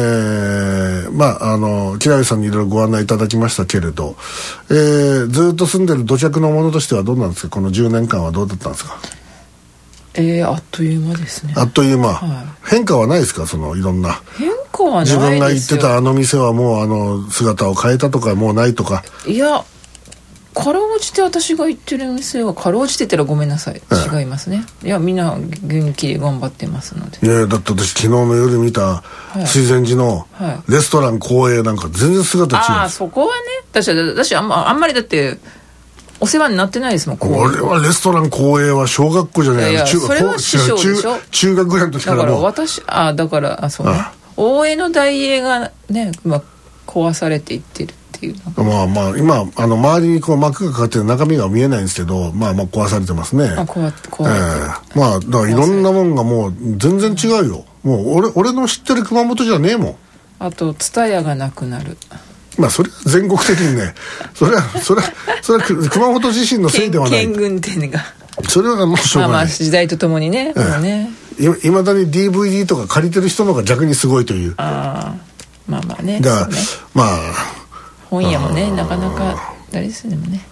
木良さんにいろいろご案内いただきましたけれど、ずっと住んでる土着のものとしてはどうなんですか？この10年間はどうだったんですか？ あっという間ですね。 あっという間、変化はないですか？そのいろんな変化はないですよ。 自分が行ってた店はもう姿を変えたとかもうないとか。いやかろうじて私が行ってる店はかろうじてって言ったらごめんなさい、違いますね。いやみんな元気で頑張ってますので。 いやだって私昨日の夜見た水前寺のレストラン光栄なんか全然姿違う。 そこはね、私あんまりだってお世話になってないですもん。 俺はレストラン光栄は小学校じゃない、 それは師匠でしょ。 中学ぐらいの時からもうだからそうね、大江の大英がね、壊されていってるっていうの。今周りにこう幕がかかって中身が見えないんですけど、壊されてますね。だからいろんなもんがもう全然違うよ。もう俺の知ってる熊本じゃねえもん。 あと蔦屋がなくなる。 それは全国的にね、それは熊本地震のせいではない。 県軍店がそれはもうしょうがない。 時代とともにね、 いまだに DVD とか借りてる人の方が逆にすごいという。 ね。 だから本屋もね、なかなか誰ですねもね。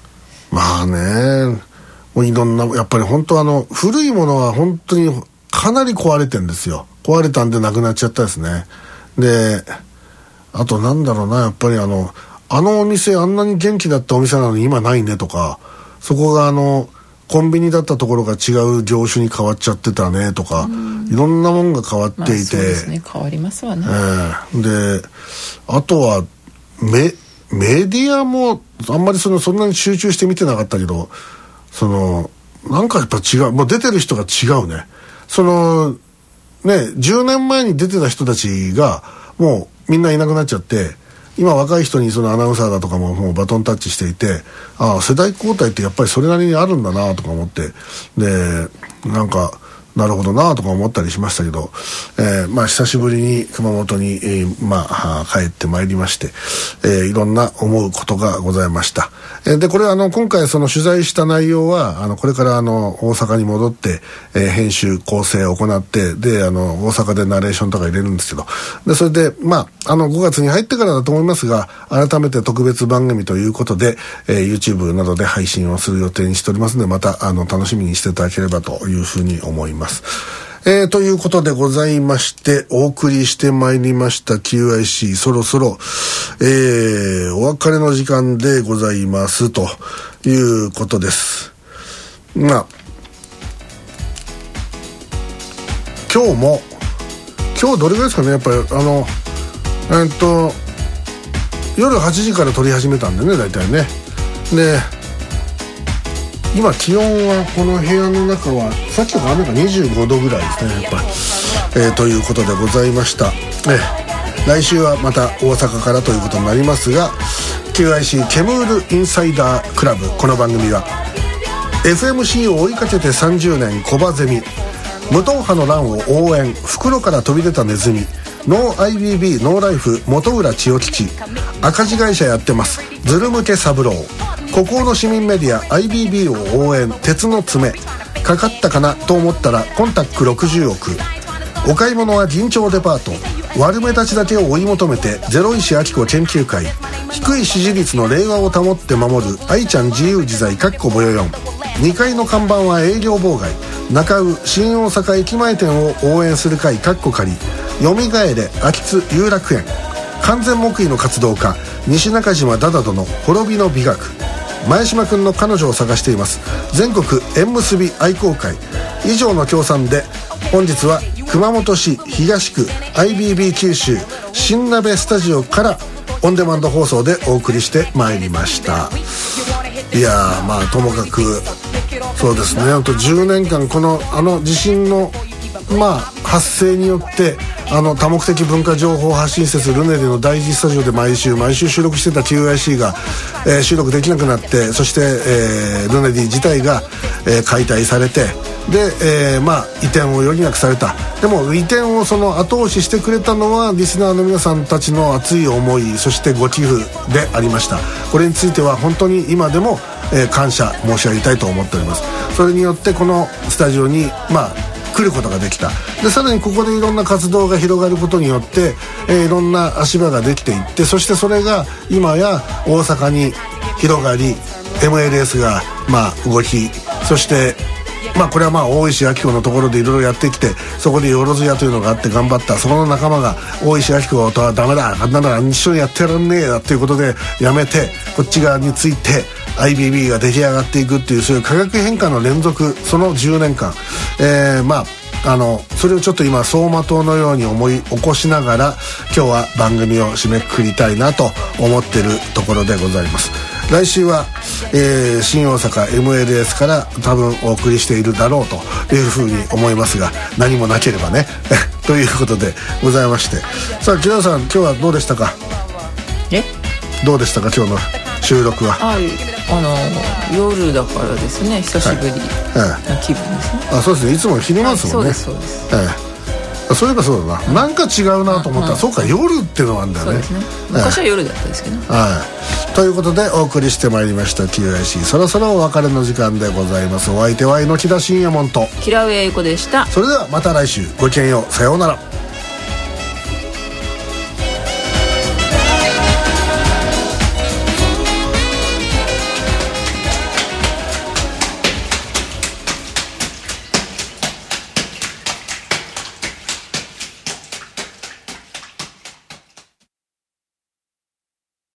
もういろんなやっぱり本当古いものは本当にかなり壊れてんですよ。壊れたんでなくなっちゃったですね。であとなんだろうな、やっぱりお店あんなに元気だったお店なのに今ないねとか、そこがコンビニだったところが違う業種に変わっちゃってたねとか、いろんなもんが変わっていて、そうですね、変わりますわね。 であとはメディアもあんまりそんなに集中して見てなかったけど、なんかやっぱ違う、もう出てる人が違うね。10年前に出てた人たちがもうみんないなくなっちゃって、今若い人にアナウンサーだとかももうバトンタッチしていて、世代交代ってやっぱりそれなりにあるんだなとか思って、でなんかなるほどなとか思ったりしましたけど、久しぶりに熊本に、帰ってまいりまして、いろんな思うことがございました。でこれ今回取材した内容はこれから大阪に戻って、編集構成を行って、で大阪でナレーションとか入れるんですけど、でそれで5月に入ってからだと思いますが、改めて特別番組ということで、YouTube などで配信をする予定にしておりますので、また楽しみにしていただければというふうに思います。ということでございまして、お送りしてまいりました QIC、 そろそろ、お別れの時間でございますということです。今日どれぐらいですかね、やっぱり夜8時から撮り始めたんでね、大体ね。で今気温はこの部屋の中はさっきと雨が25度ぐらいですね、やっぱり、ということでございました。来週はまた大阪からということになりますが、 QIC ケムールインサイダークラブ、この番組は FMC を追いかけて30年コバゼミ、無党派の乱を応援、袋から飛び出たネズミ、ノー IBB ノーライフ元浦千代吉、赤字会社やってます、ズル向け三郎、孤高の市民メディア IBB を応援、鉄の爪、かかったかなと思ったらコンタック60億、お買い物は銀町デパート、悪目立ちだけを追い求めてゼロ石明子研究会、低い支持率の令和を保って守る愛ちゃん自由自在ボヨヨン、2階の看板は営業妨害、中尾新大阪駅前店を応援する会仮、よみがえれ秋津有楽園、完全黙秘の活動家西中島ダダドの滅びの美学、前島くんの彼女を探しています全国縁結び愛好会、以上の協賛で本日は熊本市東区 IBB 九州新鍋スタジオからオンデマンド放送でお送りしてまいりました。いやー、まあともかくそうですね、あと10年間この地震の発生によって多目的文化情報発信施設ルネでの第一スタジオで毎週収録してた QIC が、収録できなくなって、そして、ルネディ自体が、解体されて、で、移転を余儀なくされた。でも移転をその後押ししてくれたのはリスナーの皆さんたちの熱い思い、そしてご寄付でありました。これについては本当に今でも、感謝申し上げたいと思っております。それによってこのスタジオに来ることができた。でさらにここでいろんな活動が広がることによって、いろんな足場ができていって、そしてそれが今や大阪に広がり MLS が動き、そしてこれは大石明子のところでいろいろやってきて、そこでよろずやというのがあって頑張った、そこの仲間が大石明子とはダメだ、なんなら一緒にやってらんねえだということでやめて、こっち側についてIBB が出来上がっていくっていう、そういう化学変化の連続、その10年間、それをちょっと今走馬灯のように思い起こしながら今日は番組を締めくくりたいなと思っているところでございます。来週は、新大阪 MLS から多分お送りしているだろうというふうに思いますが、何もなければねということでございまして、さあ木田さん、今日はどうでしたか？どうでしたか今日の収録は？ 夜だからですね、久しぶりな気分ですね。 そうですね、いつも昼間ですもんね。 そうです。 そういえばそうだな、なんか違うなと思ったら、そうか夜っていうのがあるんだよね。 そうですね、昔は夜だったですけど、 ということでお送りしてまいりました QIC、 そろそろお別れの時間でございます。お相手は榎田信也門と平上英子でした。 それではまた来週、ごきげんよう、さようなら。